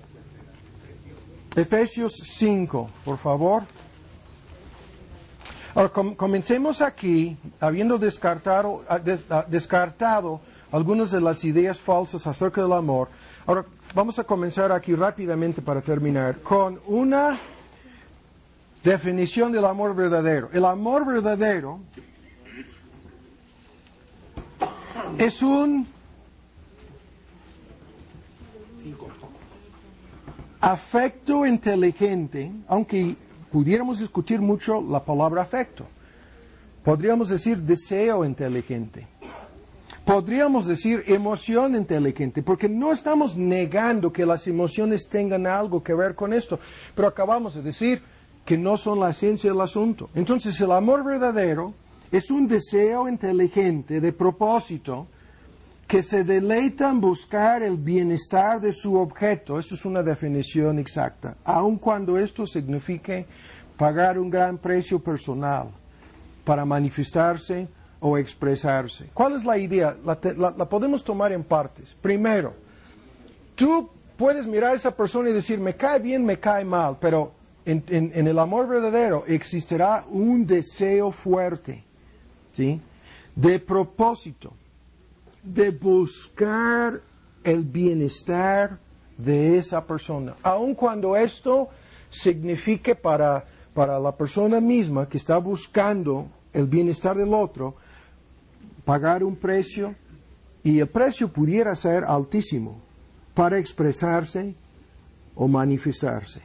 Efesios 5, por favor. Ahora, comencemos aquí, habiendo descartado algunas de las ideas falsas acerca del amor. Ahora, vamos a comenzar aquí rápidamente para terminar con una definición del amor verdadero. El amor verdadero es un afecto inteligente, aunque pudiéramos discutir mucho la palabra afecto. Podríamos decir deseo inteligente. Podríamos decir emoción inteligente, porque no estamos negando que las emociones tengan algo que ver con esto, pero acabamos de decir que no son la esencia del asunto. Entonces, el amor verdadero es un deseo inteligente de propósito que se deleita en buscar el bienestar de su objeto. Esto es una definición exacta, aun cuando esto signifique pagar un gran precio personal para manifestarse o expresarse. ¿Cuál es la idea? La podemos tomar en partes. Primero, tú puedes mirar a esa persona y decir, me cae bien, me cae mal, pero en el amor verdadero existirá un deseo fuerte, ¿sí?, de propósito, de buscar el bienestar de esa persona, aun cuando esto signifique para la persona misma que está buscando el bienestar del otro, pagar un precio, y el precio pudiera ser altísimo para expresarse o manifestarse.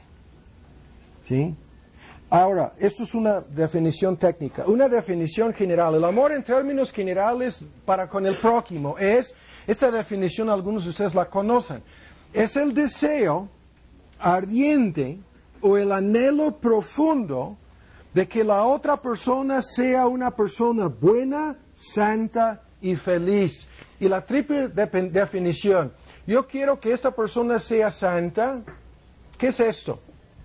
¿Sí? Ahora, esto es una definición técnica. Una definición general. El amor en términos generales para con el prójimo es, esta definición algunos de ustedes la conocen, es el deseo ardiente o el anhelo profundo de que la otra persona sea una persona buena, santa y feliz. Y la triple definición, yo quiero que esta persona sea santa. ¿Qué es esto?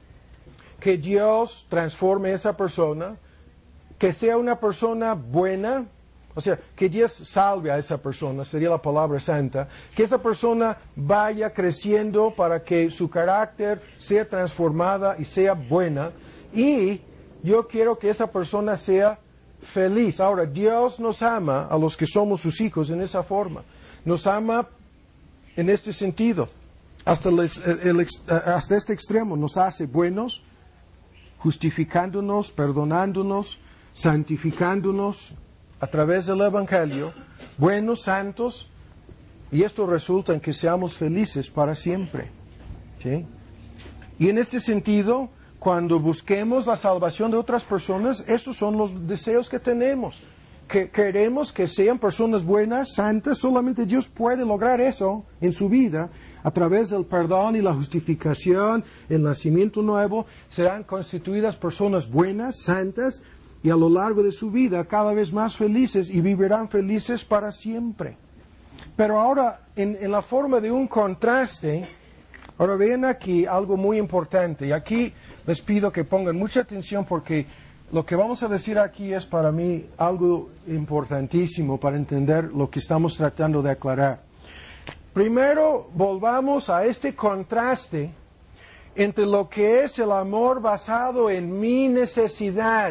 Que Dios transforme a esa persona, que sea una persona buena, o sea, que Dios salve a esa persona, sería la palabra santa, que esa persona vaya creciendo para que su carácter sea transformada y sea buena, y yo quiero que esa persona sea feliz. Ahora, Dios nos ama a los que somos sus hijos en esa forma, nos ama en este sentido, hasta este extremo, nos hace buenos, justificándonos, perdonándonos, santificándonos a través del Evangelio, buenos, santos, y esto resulta en que seamos felices para siempre. ¿Sí? Y en este sentido, cuando busquemos la salvación de otras personas, esos son los deseos que tenemos. Que queremos que sean personas buenas, santas, solamente Dios puede lograr eso en su vida. A través del perdón y la justificación, el nacimiento nuevo, serán constituidas personas buenas, santas, y a lo largo de su vida cada vez más felices y vivirán felices para siempre. Pero ahora, en la forma de un contraste, ahora vean aquí algo muy importante, y aquí les pido que pongan mucha atención porque lo que vamos a decir aquí es para mí algo importantísimo para entender lo que estamos tratando de aclarar. Primero, volvamos a este contraste entre lo que es el amor basado en mi necesidad.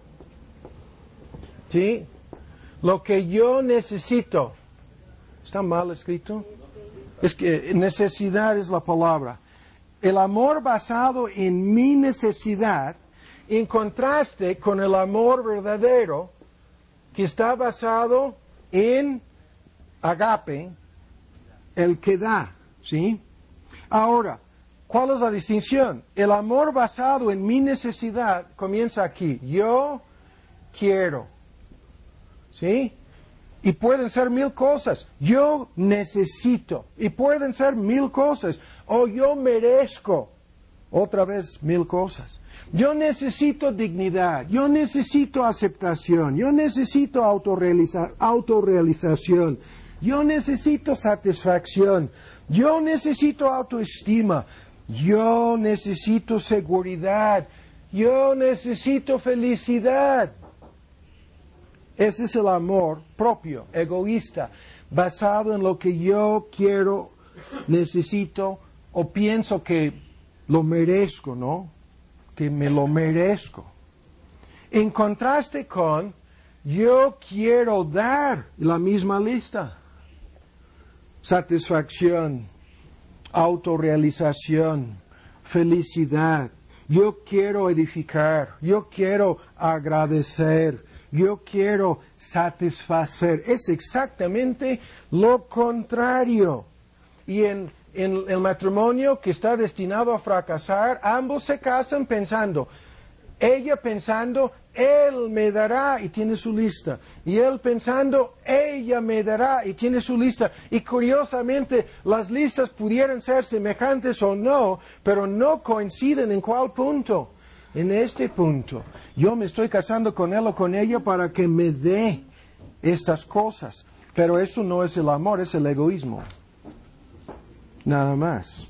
¿Sí? Lo que yo necesito. ¿Está mal escrito? Es que necesidad es la palabra. El amor basado en mi necesidad, en contraste con el amor verdadero, que está basado en agape, el que da, ¿sí? Ahora, ¿cuál es la distinción? El amor basado en mi necesidad comienza aquí. Yo quiero, ¿sí? Y pueden ser 1000 cosas. Yo necesito. Y pueden ser 1000 cosas. O yo merezco. Otra vez 1000 cosas. Yo necesito dignidad. Yo necesito aceptación. Yo necesito autorrealización. Yo necesito satisfacción. Yo necesito autoestima. Yo necesito seguridad. Yo necesito felicidad. Ese es el amor propio, egoísta, basado en lo que yo quiero, necesito o pienso que lo merezco, ¿no? Que me lo merezco. En contraste con yo quiero dar la misma lista. Satisfacción, autorrealización, felicidad. Yo quiero edificar, yo quiero agradecer, yo quiero satisfacer. Es exactamente lo contrario. Y en el matrimonio que está destinado a fracasar, ambos se casan pensando, ella pensando, él me dará y tiene su lista. Y él pensando, ella me dará y tiene su lista. Y curiosamente, las listas pudieran ser semejantes o no, pero no coinciden en cuál punto. En este punto, yo me estoy casando con él o con ella para que me dé estas cosas. Pero eso no es el amor, es el egoísmo. Nada más.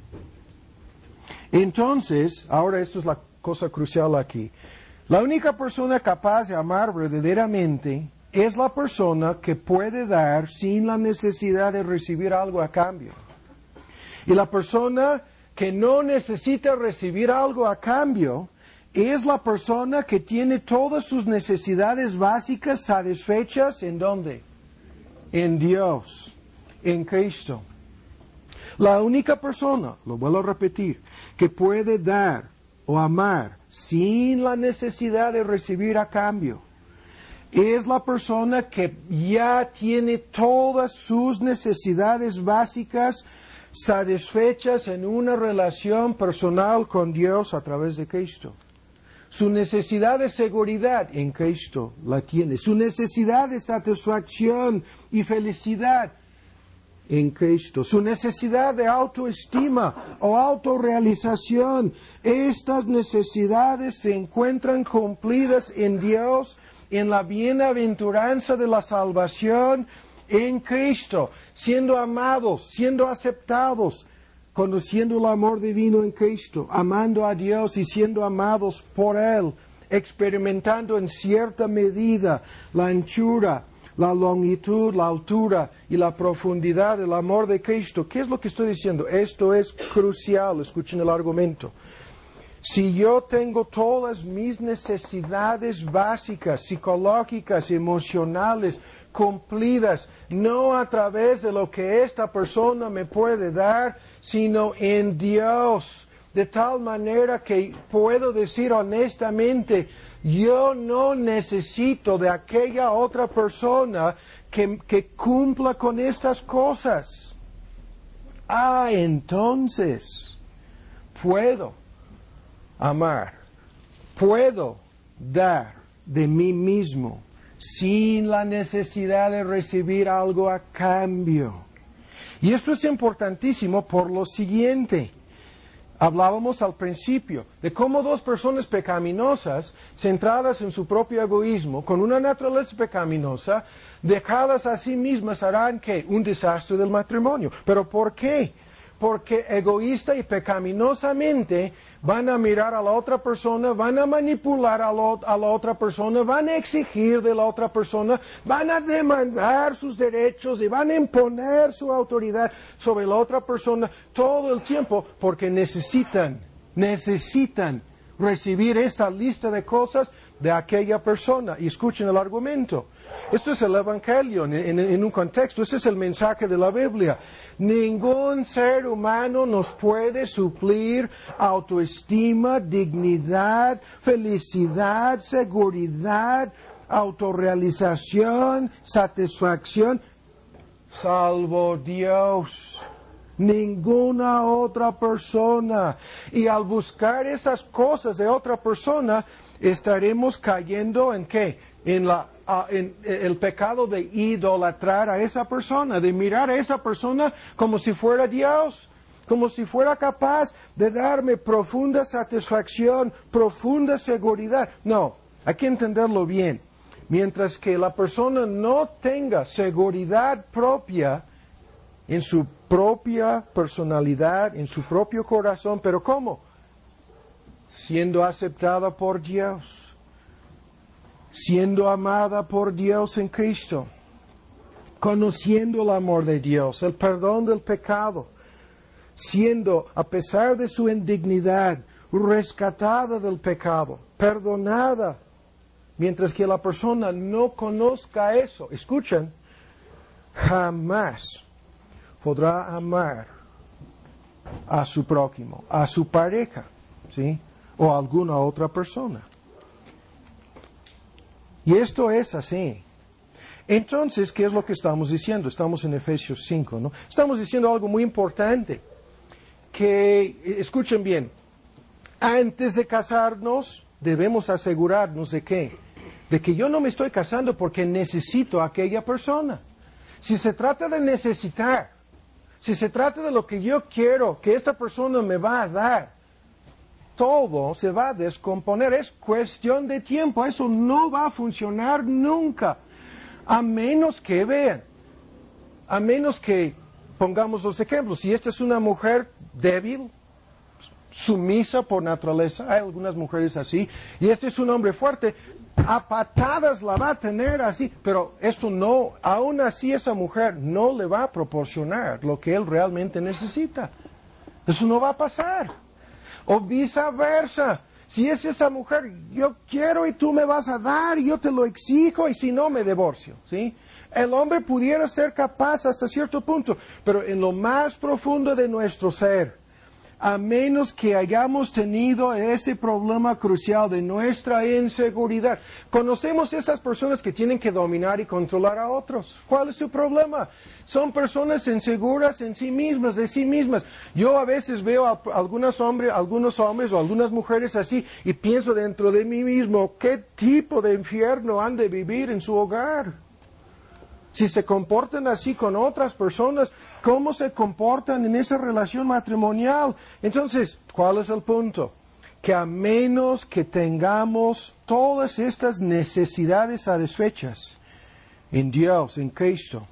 Entonces, ahora esto es la cosa crucial aquí. La única persona capaz de amar verdaderamente es la persona que puede dar sin la necesidad de recibir algo a cambio. Y la persona que no necesita recibir algo a cambio es la persona que tiene todas sus necesidades básicas satisfechas. ¿En dónde? En Dios, en Cristo. La única persona, lo vuelvo a repetir, que puede dar o amar sin la necesidad de recibir a cambio es la persona que ya tiene todas sus necesidades básicas satisfechas en una relación personal con Dios a través de Cristo. Su necesidad de seguridad en Cristo la tiene. Su necesidad de satisfacción y felicidad en Cristo. Su necesidad de autoestima o autorrealización. Estas necesidades se encuentran cumplidas en Dios, en la bienaventuranza de la salvación en Cristo, siendo amados, siendo aceptados, conociendo el amor divino en Cristo, amando a Dios y siendo amados por Él, experimentando en cierta medida la anchura, la longitud, la altura y la profundidad del amor de Cristo. ¿Qué es lo que estoy diciendo? Esto es crucial, escuchen el argumento. Si yo tengo todas mis necesidades básicas, psicológicas, emocionales, cumplidas, no a través de lo que esta persona me puede dar, sino en Dios, de tal manera que puedo decir honestamente, yo no necesito de aquella otra persona que cumpla con estas cosas. Entonces, puedo amar, puedo dar de mí mismo sin la necesidad de recibir algo a cambio. Y esto es importantísimo por lo siguiente. Hablábamos al principio de cómo dos personas pecaminosas, centradas en su propio egoísmo, con una naturaleza pecaminosa, dejadas a sí mismas harán ¿qué? Un desastre del matrimonio. ¿Pero por qué? Porque egoísta y pecaminosamente van a mirar a la otra persona, van a manipular a la otra persona, van a exigir de la otra persona, van a demandar sus derechos y van a imponer su autoridad sobre la otra persona todo el tiempo porque necesitan recibir esta lista de cosas de aquella persona. Y escuchen el argumento. Esto es el Evangelio en un contexto. Ese es el mensaje de la Biblia. Ningún ser humano nos puede suplir autoestima, dignidad, felicidad, seguridad, autorrealización, satisfacción, salvo Dios. Ninguna otra persona. Y al buscar esas cosas de otra persona, estaremos cayendo ¿en qué? En el pecado de idolatrar a esa persona, de mirar a esa persona como si fuera Dios, como si fuera capaz de darme profunda satisfacción, profunda seguridad. No, hay que entenderlo bien. Mientras que la persona no tenga seguridad propia en su propia personalidad, en su propio corazón, ¿pero cómo? Siendo aceptada por Dios, siendo amada por Dios en Cristo, conociendo el amor de Dios, el perdón del pecado, siendo, a pesar de su indignidad, rescatada del pecado, perdonada, mientras que la persona no conozca eso, escuchen, jamás podrá amar a su prójimo, a su pareja, ¿sí? O a alguna otra persona. Y esto es así. Entonces, ¿qué es lo que estamos diciendo? Estamos en Efesios 5, ¿no? Estamos diciendo algo muy importante. Que, escuchen bien, antes de casarnos, debemos asegurarnos de ¿qué? De que yo no me estoy casando porque necesito a aquella persona. Si se trata de necesitar, si se trata de lo que yo quiero que esta persona me va a dar, todo se va a descomponer, es cuestión de tiempo, eso no va a funcionar nunca, a menos que vean, a menos que pongamos los ejemplos, si esta es una mujer débil, sumisa por naturaleza, hay algunas mujeres así, y este es un hombre fuerte, a patadas la va a tener así, pero esto no, aún así esa mujer no le va a proporcionar lo que él realmente necesita, eso no va a pasar. O viceversa. Si es esa mujer, yo quiero y tú me vas a dar, y yo te lo exijo, y si no, me divorcio, ¿sí? El hombre pudiera ser capaz hasta cierto punto, pero en lo más profundo de nuestro ser, a menos que hayamos tenido ese problema crucial de nuestra inseguridad. Conocemos estas personas que tienen que dominar y controlar a otros. ¿Cuál es su problema? Son personas inseguras en sí mismas, de sí mismas. Yo a veces veo a algunos hombres o algunas mujeres así y pienso dentro de mí mismo, ¿qué tipo de infierno han de vivir en su hogar? Si se comportan así con otras personas, ¿cómo se comportan en esa relación matrimonial? Entonces, ¿cuál es el punto? Que a menos que tengamos todas estas necesidades satisfechas en Dios, en Cristo,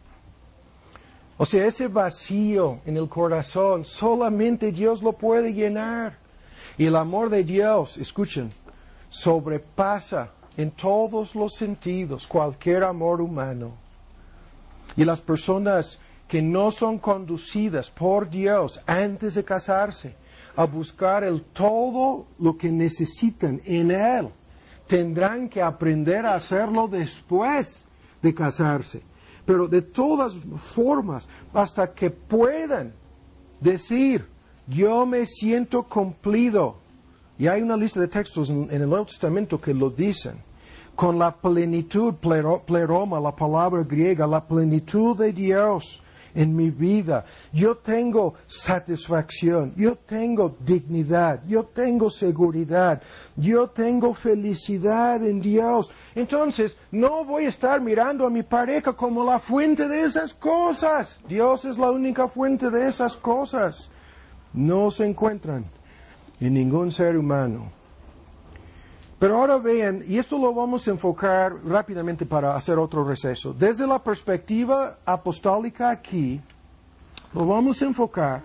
o sea, ese vacío en el corazón, solamente Dios lo puede llenar. Y el amor de Dios, escuchen, sobrepasa en todos los sentidos cualquier amor humano. Y las personas que no son conducidas por Dios antes de casarse a buscar todo lo que necesitan en Él, tendrán que aprender a hacerlo después de casarse. Pero de todas formas, hasta que puedan decir, yo me siento cumplido. Y hay una lista de textos en el Nuevo Testamento que lo dicen. Con la plenitud, pleroma, la palabra griega, la plenitud de Dios en mi vida. Yo tengo satisfacción, yo tengo dignidad, yo tengo seguridad, yo tengo felicidad en Dios. Entonces, no voy a estar mirando a mi pareja como la fuente de esas cosas. Dios es la única fuente de esas cosas. No se encuentran en ningún ser humano. Pero ahora vean, y esto lo vamos a enfocar rápidamente para hacer otro receso. Desde la perspectiva apostólica aquí, lo vamos a enfocar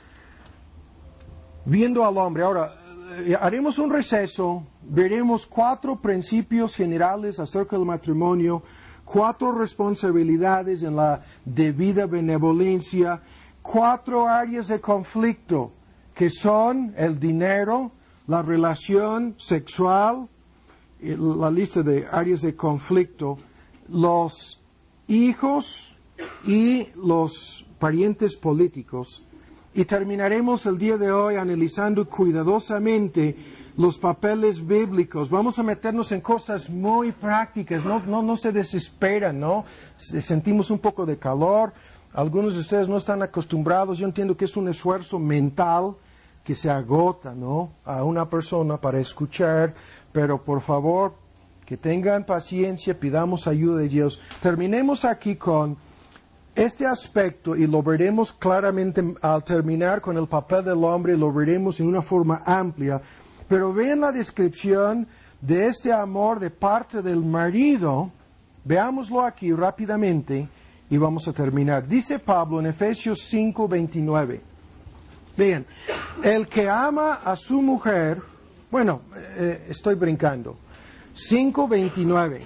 viendo al hombre. Ahora, haremos un receso, veremos 4 principios generales acerca del matrimonio, 4 responsabilidades en la debida benevolencia, 4 áreas de conflicto que son el dinero, la relación sexual, la lista de áreas de conflicto, los hijos y los parientes políticos. Y terminaremos el día de hoy analizando cuidadosamente los papeles bíblicos. Vamos a meternos en cosas muy prácticas, no se desesperan, ¿no? Sentimos un poco de calor, algunos de ustedes no están acostumbrados, yo entiendo que es un esfuerzo mental que se agota, ¿no?, a una persona para escuchar, pero por favor, que tengan paciencia, pidamos ayuda de Dios. Terminemos aquí con este aspecto y lo veremos claramente al terminar con el papel del hombre, lo veremos en una forma amplia, pero vean la descripción de este amor de parte del marido, veámoslo aquí rápidamente y vamos a terminar. Dice Pablo en Efesios 5:29. Vean, el que ama a su mujer, bueno, estoy brincando, 5:29.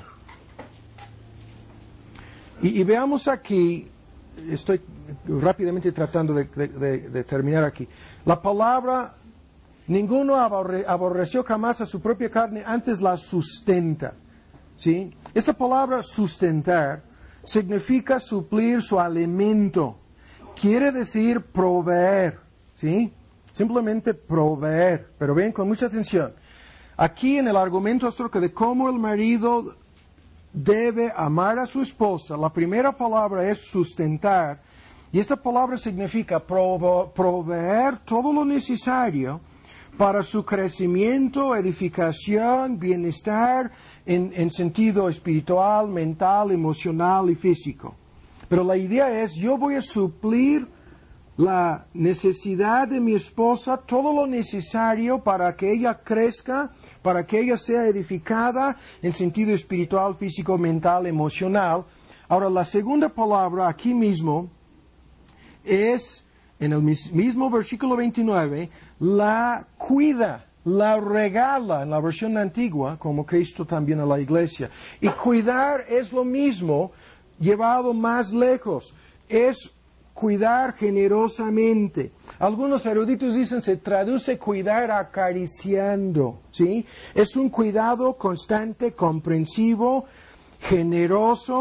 Y veamos aquí, estoy rápidamente tratando de terminar aquí. La palabra, ninguno aborreció jamás a su propia carne, antes la sustenta. ¿Sí? Esta palabra sustentar significa suplir su alimento. Quiere decir proveer. ¿Sí? Simplemente proveer. Pero ven con mucha atención. Aquí en el argumento acerca de cómo el marido debe amar a su esposa, la primera palabra es sustentar. Y esta palabra significa proveer todo lo necesario para su crecimiento, edificación, bienestar en sentido espiritual, mental, emocional y físico. Pero la idea es, yo voy a suplir la necesidad de mi esposa, todo lo necesario para que ella crezca, para que ella sea edificada en sentido espiritual, físico, mental, emocional. Ahora, la segunda palabra aquí mismo es, en el mismo versículo 29, la cuida, la regala, en la versión antigua, como Cristo también a la iglesia. Y cuidar es lo mismo, llevado más lejos. Es cuidar generosamente. Algunos eruditos dicen se traduce cuidar acariciando, ¿sí? Es un cuidado constante, comprensivo, generoso,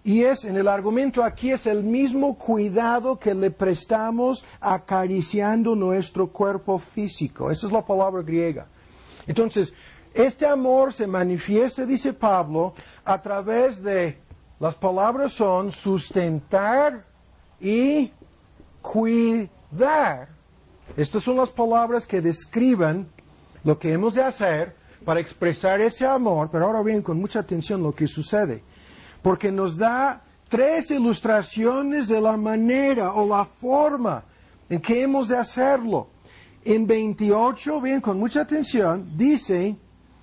Y en el argumento aquí es el mismo cuidado que le prestamos acariciando nuestro cuerpo físico. Esa es la palabra griega. Entonces, este amor se manifiesta, dice Pablo, a través de, las palabras son sustentar y cuidar. Estas son las palabras que describen lo que hemos de hacer para expresar ese amor, pero ahora bien, con mucha atención lo que sucede. Porque nos da 3 ilustraciones de la manera o la forma en que hemos de hacerlo. En 28, bien, con mucha atención, dice,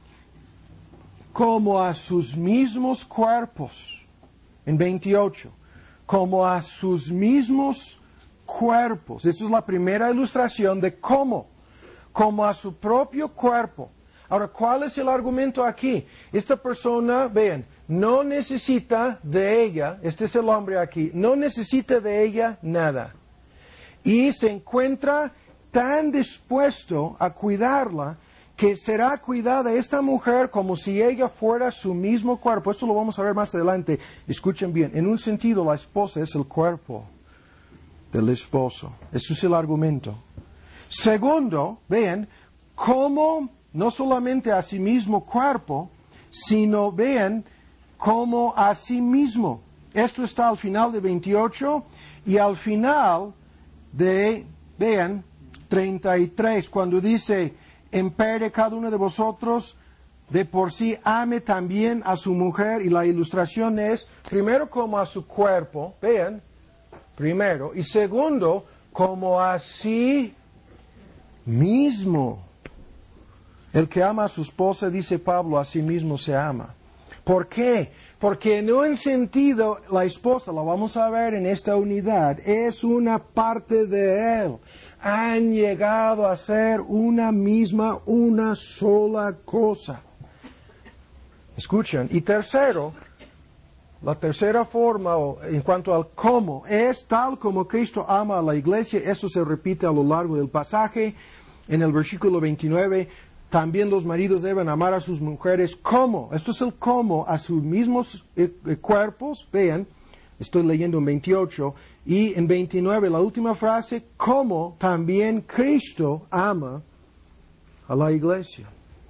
como a sus mismos cuerpos. En 28, como a sus mismos cuerpos. Esa es la primera ilustración de cómo. Como a su propio cuerpo. Ahora, ¿cuál es el argumento aquí? Esta persona, vean, no necesita de ella, este es el hombre aquí, no necesita de ella nada. Y se encuentra tan dispuesto a cuidarla que será cuidada esta mujer como si ella fuera su mismo cuerpo. Esto lo vamos a ver más adelante. Escuchen bien, en un sentido la esposa es el cuerpo del esposo. Eso es el argumento. Segundo, vean, cómo no solamente a sí mismo cuerpo, sino vean, como a sí mismo. Esto está al final de 28 y al final de, vean, 33, cuando dice, empere cada uno de vosotros de por sí ame también a su mujer, y la ilustración es, primero como a su cuerpo, vean, primero, y segundo, como a sí mismo. El que ama a su esposa, dice Pablo, a sí mismo se ama. ¿Por qué? Porque en un sentido, la esposa, la vamos a ver en esta unidad, es una parte de él. Han llegado a ser una misma, una sola cosa. Escuchen. Y tercero, la tercera forma, en cuanto al cómo, es tal como Cristo ama a la iglesia. Esto se repite a lo largo del pasaje. En el versículo 29, también los maridos deben amar a sus mujeres como. Esto es el cómo, a sus mismos cuerpos. Vean, estoy leyendo en 28. Y en 29, la última frase, como también Cristo ama a la iglesia.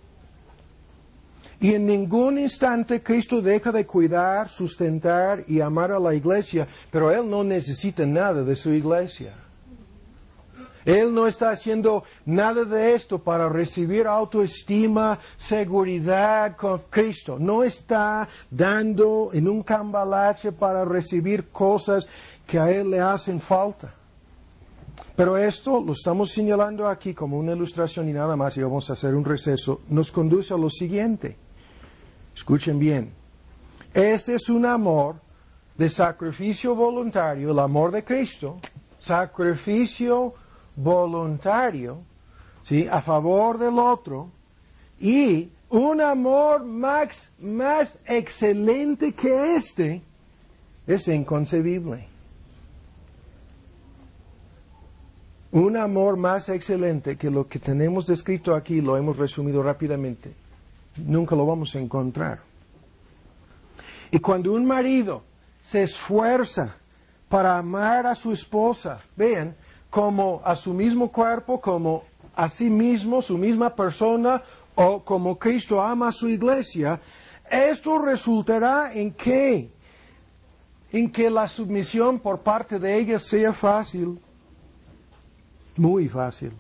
Y en ningún instante Cristo deja de cuidar, sustentar y amar a la iglesia, pero Él no necesita nada de su iglesia. Él no está haciendo nada de esto para recibir autoestima, seguridad con Cristo. No está dando en un cambalache para recibir cosas que a Él le hacen falta. Pero esto lo estamos señalando aquí como una ilustración y nada más, y vamos a hacer un receso. Nos conduce a lo siguiente. Escuchen bien. Este es un amor de sacrificio voluntario, el amor de Cristo, sacrificio voluntario, ¿sí?, a favor del otro, y un amor más excelente que este es inconcebible. Un amor más excelente que lo que tenemos descrito aquí, lo hemos resumido rápidamente, nunca lo vamos a encontrar. Y cuando un marido se esfuerza para amar a su esposa, vean, como a su mismo cuerpo, como a sí mismo, su misma persona, o como Cristo ama a su iglesia, esto resultará en ¿qué? En que la submisión por parte de ella sea fácil, muy fácil.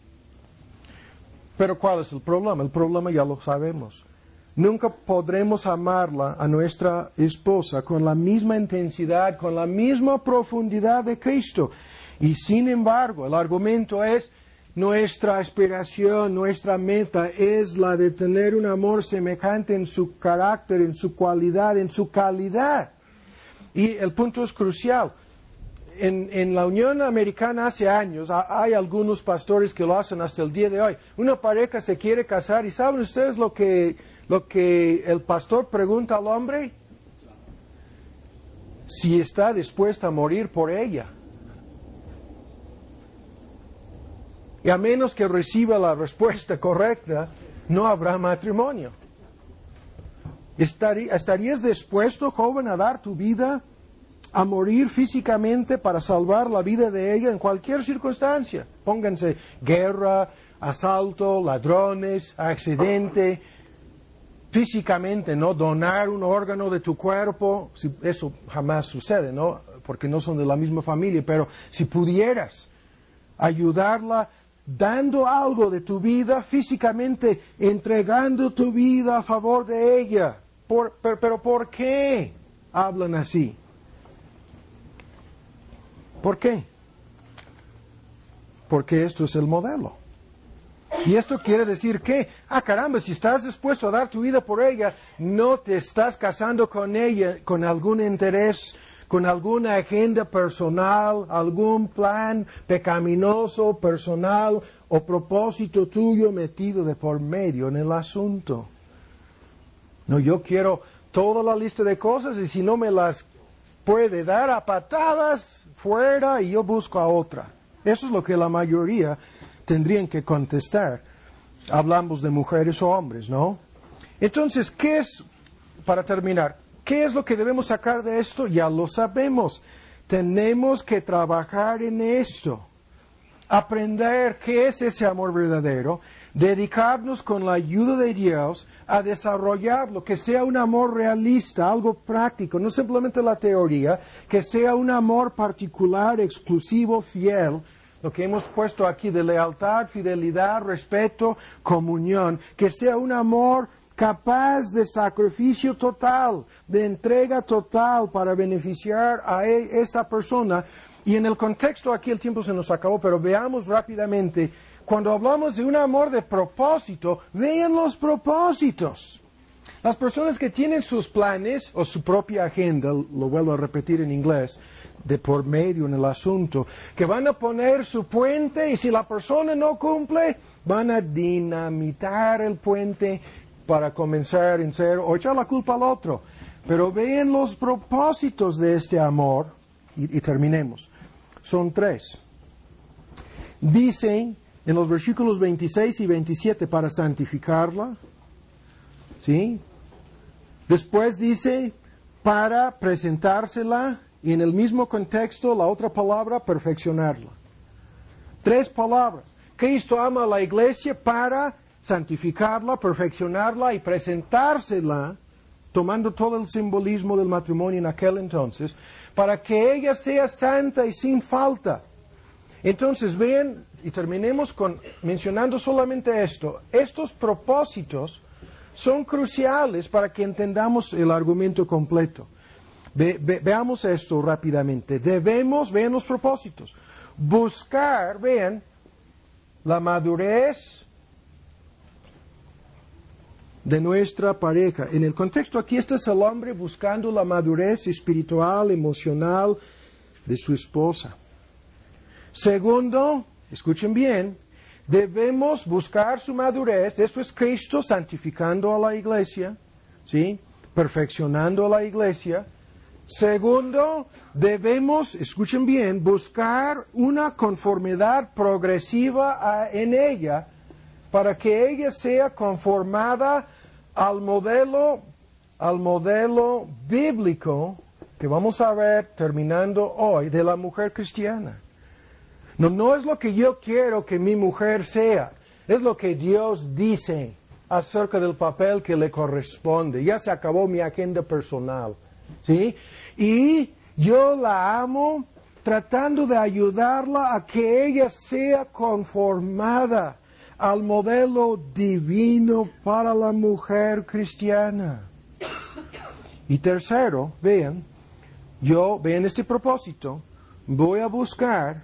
Pero ¿cuál es el problema? El problema ya lo sabemos. Nunca podremos amarla a nuestra esposa con la misma intensidad, con la misma profundidad de Cristo. Y sin embargo, el argumento es, nuestra aspiración, nuestra meta es la de tener un amor semejante en su carácter, en su cualidad, en su calidad. Y el punto es crucial. En la Unión Americana hace años, hay algunos pastores que lo hacen hasta el día de hoy. Una pareja se quiere casar y ¿saben ustedes lo que el pastor pregunta al hombre? Si está dispuesta a morir por ella. Y a menos que reciba la respuesta correcta, no habrá matrimonio. ¿Estarías dispuesto, joven, a dar tu vida, a morir físicamente para salvar la vida de ella en cualquier circunstancia? Pónganse guerra, asalto, ladrones, accidente, físicamente, ¿no? Donar un órgano de tu cuerpo, eso jamás sucede, ¿no? Porque no son de la misma familia, pero si pudieras ayudarla dando algo de tu vida, físicamente entregando tu vida a favor de ella. Pero ¿por qué hablan así? ¿Por qué? Porque esto es el modelo. Y esto quiere decir que, caramba, si estás dispuesto a dar tu vida por ella, no te estás casando con ella con algún interés, con alguna agenda personal, algún plan pecaminoso, personal o propósito tuyo metido de por medio en el asunto. No, yo quiero toda la lista de cosas y si no me las puede dar a patadas, fuera y yo busco a otra. Eso es lo que la mayoría tendrían que contestar. Hablamos de mujeres o hombres, ¿no? Entonces, ¿qué es, para terminar, qué es lo que debemos sacar de esto? Ya lo sabemos. Tenemos que trabajar en esto. Aprender qué es ese amor verdadero. Dedicarnos con la ayuda de Dios a desarrollarlo, que sea un amor realista, algo práctico, no simplemente la teoría, que sea un amor particular, exclusivo, fiel, lo que hemos puesto aquí de lealtad, fidelidad, respeto, comunión, que sea un amor capaz de sacrificio total, de entrega total para beneficiar a esa persona. Y en el contexto aquí el tiempo se nos acabó, pero veamos rápidamente. Cuando hablamos de un amor de propósito, vean los propósitos. Las personas que tienen sus planes o su propia agenda, lo vuelvo a repetir en inglés, de por medio en el asunto, que van a poner su puente y si la persona no cumple, van a dinamitar el puente para comenzar en cero o echar la culpa al otro. Pero vean los propósitos de este amor y terminemos. Son 3. Dicen en los versículos 26 y 27 para santificarla, ¿sí? Después dice para presentársela y en el mismo contexto la otra palabra perfeccionarla. 3 palabras. Cristo ama a la iglesia para santificarla, perfeccionarla y presentársela, tomando todo el simbolismo del matrimonio en aquel entonces, para que ella sea santa y sin falta. Entonces vean, y terminemos mencionando solamente esto. Estos propósitos son cruciales para que entendamos el argumento completo. Veamos esto rápidamente. Debemos, vean los propósitos, buscar, vean, la madurez de nuestra pareja. En el contexto aquí este es el hombre buscando la madurez espiritual, emocional de su esposa. Segundo, escuchen bien, debemos buscar su madurez. Esto es Cristo santificando a la iglesia, ¿sí? Perfeccionando a la iglesia. Segundo, debemos, escuchen bien, buscar una conformidad progresiva en ella para que ella sea conformada al modelo bíblico que vamos a ver terminando hoy de la mujer cristiana. No es lo que yo quiero que mi mujer sea, es lo que Dios dice acerca del papel que le corresponde. Ya se acabó mi agenda personal, ¿sí? Y yo la amo tratando de ayudarla a que ella sea conformada al modelo divino para la mujer cristiana. Y tercero, vean este propósito, voy a buscar,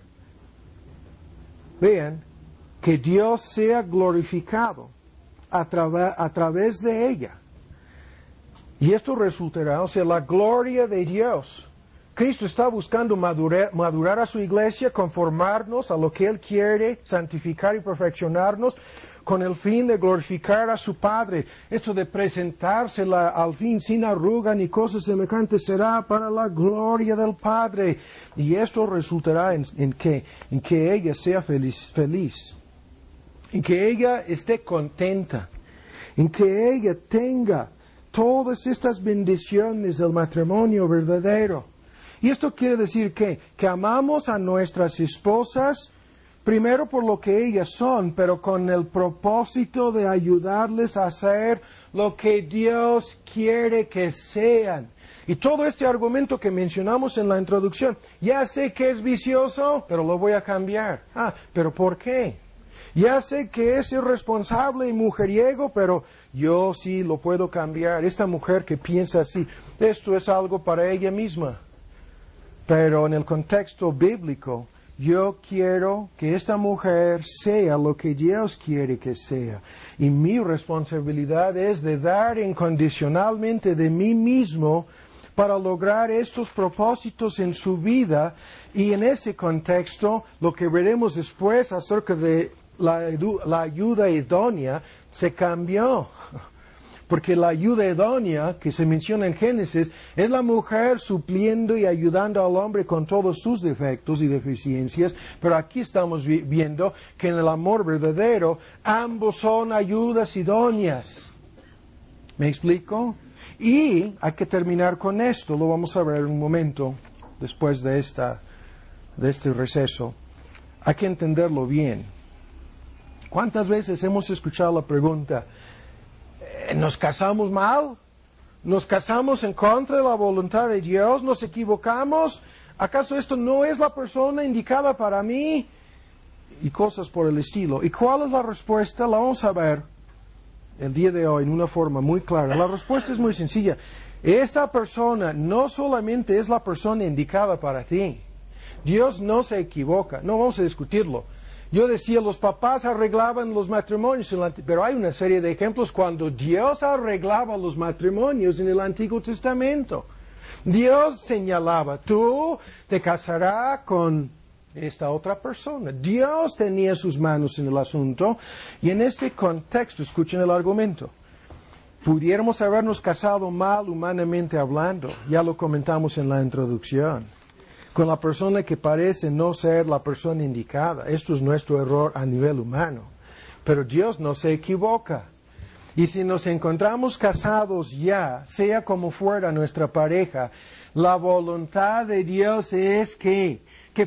vean, que Dios sea glorificado a través de ella. Y esto resultará, la gloria de Dios. Cristo está buscando madurar a su iglesia, conformarnos a lo que Él quiere, santificar y perfeccionarnos, con el fin de glorificar a su Padre. Esto de presentársela al fin sin arruga ni cosas semejantes será para la gloria del Padre. Y esto resultará en que ella sea feliz, en que ella esté contenta, en que ella tenga todas estas bendiciones del matrimonio verdadero. Y esto quiere decir que amamos a nuestras esposas primero por lo que ellas son, pero con el propósito de ayudarles a hacer lo que Dios quiere que sean. Y todo este argumento que mencionamos en la introducción, ya sé que es vicioso, pero lo voy a cambiar. ¿Pero por qué? Ya sé que es irresponsable y mujeriego, pero yo sí lo puedo cambiar. Esta mujer que piensa así, esto es algo para ella misma. Pero en el contexto bíblico, yo quiero que esta mujer sea lo que Dios quiere que sea. Y mi responsabilidad es de dar incondicionalmente de mí mismo para lograr estos propósitos en su vida. Y en ese contexto, lo que veremos después acerca de la ayuda idónea se cambió. Porque la ayuda idónea que se menciona en Génesis es la mujer supliendo y ayudando al hombre con todos sus defectos y deficiencias. Pero aquí estamos viendo que en el amor verdadero ambos son ayudas idóneas. ¿Me explico? Y hay que terminar con esto. Lo vamos a ver en un momento después de este receso. Hay que entenderlo bien. ¿Cuántas veces hemos escuchado la pregunta: ¿nos casamos mal? ¿Nos casamos en contra de la voluntad de Dios? ¿Nos equivocamos? ¿Acaso esto no es la persona indicada para mí? Y cosas por el estilo. ¿Y cuál es la respuesta? La vamos a ver el día de hoy en una forma muy clara. La respuesta es muy sencilla. Esta persona no solamente es la persona indicada para ti. Dios no se equivoca. No vamos a discutirlo. Yo decía, los papás arreglaban los matrimonios, pero hay una serie de ejemplos cuando Dios arreglaba los matrimonios en el Antiguo Testamento. Dios señalaba, tú te casarás con esta otra persona. Dios tenía sus manos en el asunto, y en este contexto, escuchen el argumento, pudiéramos habernos casado mal humanamente hablando, ya lo comentamos en la introducción, con la persona que parece no ser la persona indicada. Esto es nuestro error a nivel humano. Pero Dios no se equivoca. Y si nos encontramos casados ya, sea como fuera nuestra pareja, la voluntad de Dios es que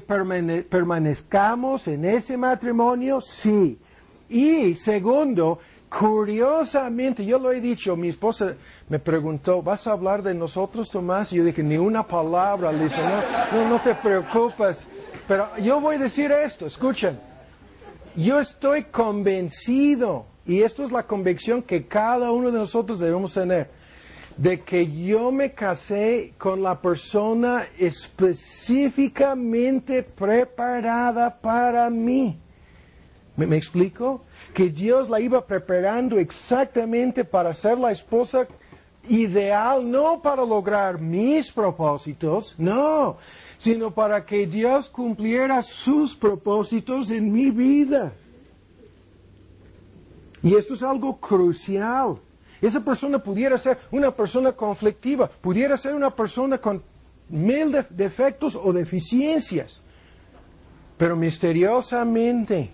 permanezcamos en ese matrimonio, sí. Y segundo, curiosamente, yo lo he dicho, mi esposa me preguntó, ¿vas a hablar de nosotros, Tomás? Y yo dije, ni una palabra, le dije, no te preocupes. Pero yo voy a decir esto, escuchen. Yo estoy convencido, y esto es la convicción que cada uno de nosotros debemos tener, de que yo me casé con la persona específicamente preparada para mí. ¿Me explico? Que Dios la iba preparando exactamente para ser la esposa ideal, no para lograr mis propósitos, no, sino para que Dios cumpliera sus propósitos en mi vida. Y esto es algo crucial. Esa persona pudiera ser una persona conflictiva, pudiera ser una persona con 1000 defectos o deficiencias, pero misteriosamente,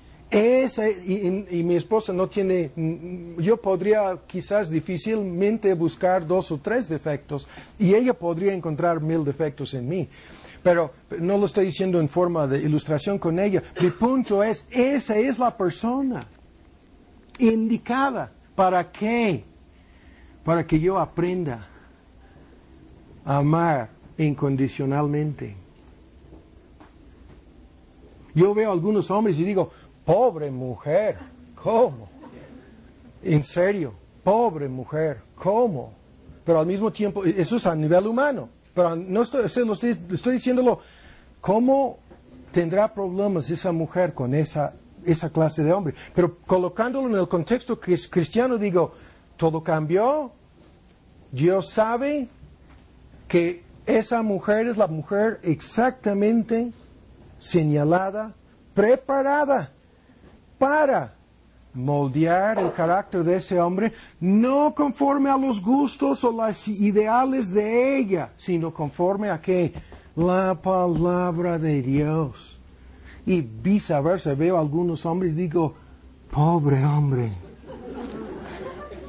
y mi esposa no tiene, yo podría quizás difícilmente buscar 2 o 3 defectos, y ella podría encontrar 1000 defectos en mí. Pero no lo estoy diciendo en forma de ilustración con ella. Mi punto es, esa es la persona indicada. ¿Para qué? Para que yo aprenda a amar incondicionalmente. Yo veo a algunos hombres y digo, pobre mujer, ¿cómo? En serio, pobre mujer, ¿cómo? Pero al mismo tiempo, eso es a nivel humano. Pero no estoy diciéndolo, ¿cómo tendrá problemas esa mujer con esa clase de hombre? Pero colocándolo en el contexto cristiano, digo, todo cambió. Dios sabe que esa mujer es la mujer exactamente señalada, preparada para moldear el carácter de ese hombre, no conforme a los gustos o las ideales de ella, sino conforme a ¿qué? La palabra de Dios. Y viceversa, veo a algunos hombres y digo, pobre hombre.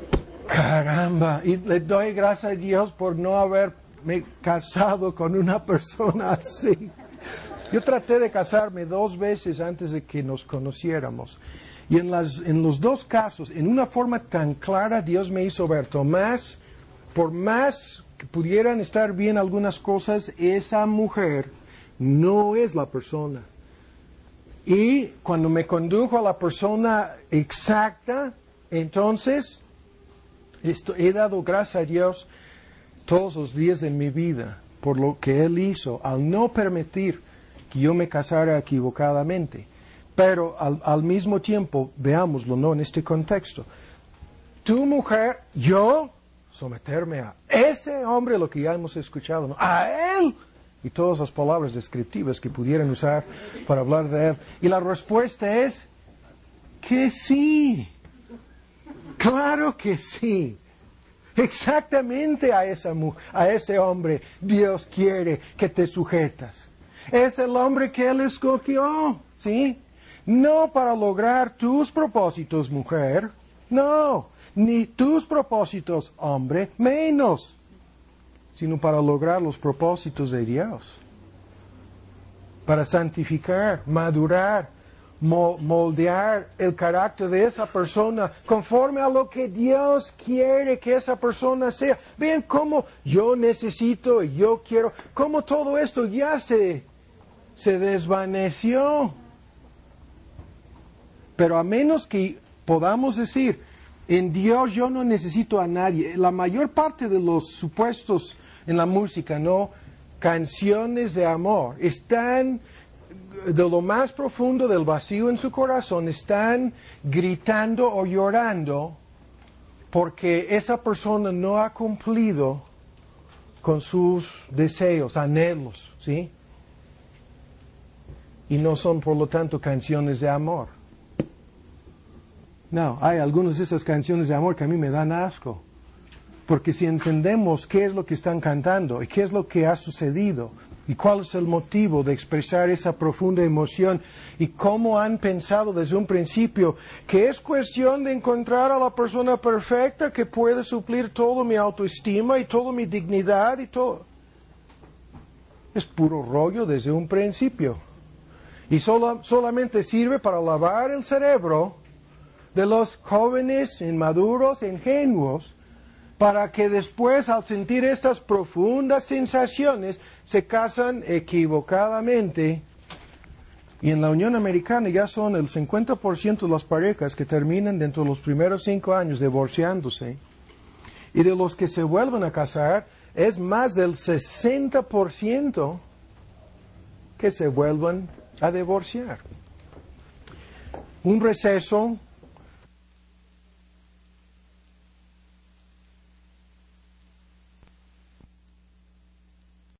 Caramba, y le doy gracias a Dios por no haberme casado con una persona así. Yo traté de casarme 2 veces antes de que nos conociéramos. Y en los 2 casos, en una forma tan clara, Dios me hizo ver, Tomás, por más que pudieran estar bien algunas cosas, esa mujer no es la persona. Y cuando me condujo a la persona exacta, entonces he dado gracias a Dios todos los días de mi vida por lo que Él hizo al no permitir que yo me casara equivocadamente. Pero al mismo tiempo, veámoslo, ¿no? En este contexto. Tu mujer, yo, someterme a ese hombre, lo que ya hemos escuchado, ¿no? A él. Y todas las palabras descriptivas que pudieran usar para hablar de él. Y la respuesta es que sí. Claro que sí. Exactamente a ese hombre Dios quiere que te sujetas. Es el hombre que Él escogió, ¿sí? No para lograr tus propósitos, mujer. No, ni tus propósitos, hombre, menos. Sino para lograr los propósitos de Dios. Para santificar, madurar, moldear el carácter de esa persona conforme a lo que Dios quiere que esa persona sea. Vean cómo yo necesito y yo quiero, cómo todo esto ya se desvaneció. Pero a menos que podamos decir, en Dios yo no necesito a nadie. La mayor parte de los supuestos en la música, ¿no? Canciones de amor, están de lo más profundo del vacío en su corazón, están gritando o llorando porque esa persona no ha cumplido con sus deseos, anhelos, ¿sí? Y no son, por lo tanto, canciones de amor. No, hay algunas de esas canciones de amor que a mí me dan asco. Porque si entendemos qué es lo que están cantando y qué es lo que ha sucedido y cuál es el motivo de expresar esa profunda emoción y cómo han pensado desde un principio que es cuestión de encontrar a la persona perfecta que puede suplir toda mi autoestima y toda mi dignidad y todo. Es puro rollo desde un principio. Y solamente sirve para lavar el cerebro de los jóvenes inmaduros, ingenuos, para que después, al sentir estas profundas sensaciones, se casan equivocadamente. Y en la Unión Americana ya son el 50% de las parejas que terminan dentro de los primeros 5 años divorciándose. Y de los que se vuelven a casar, es más del 60% que se vuelven a divorciar. Un receso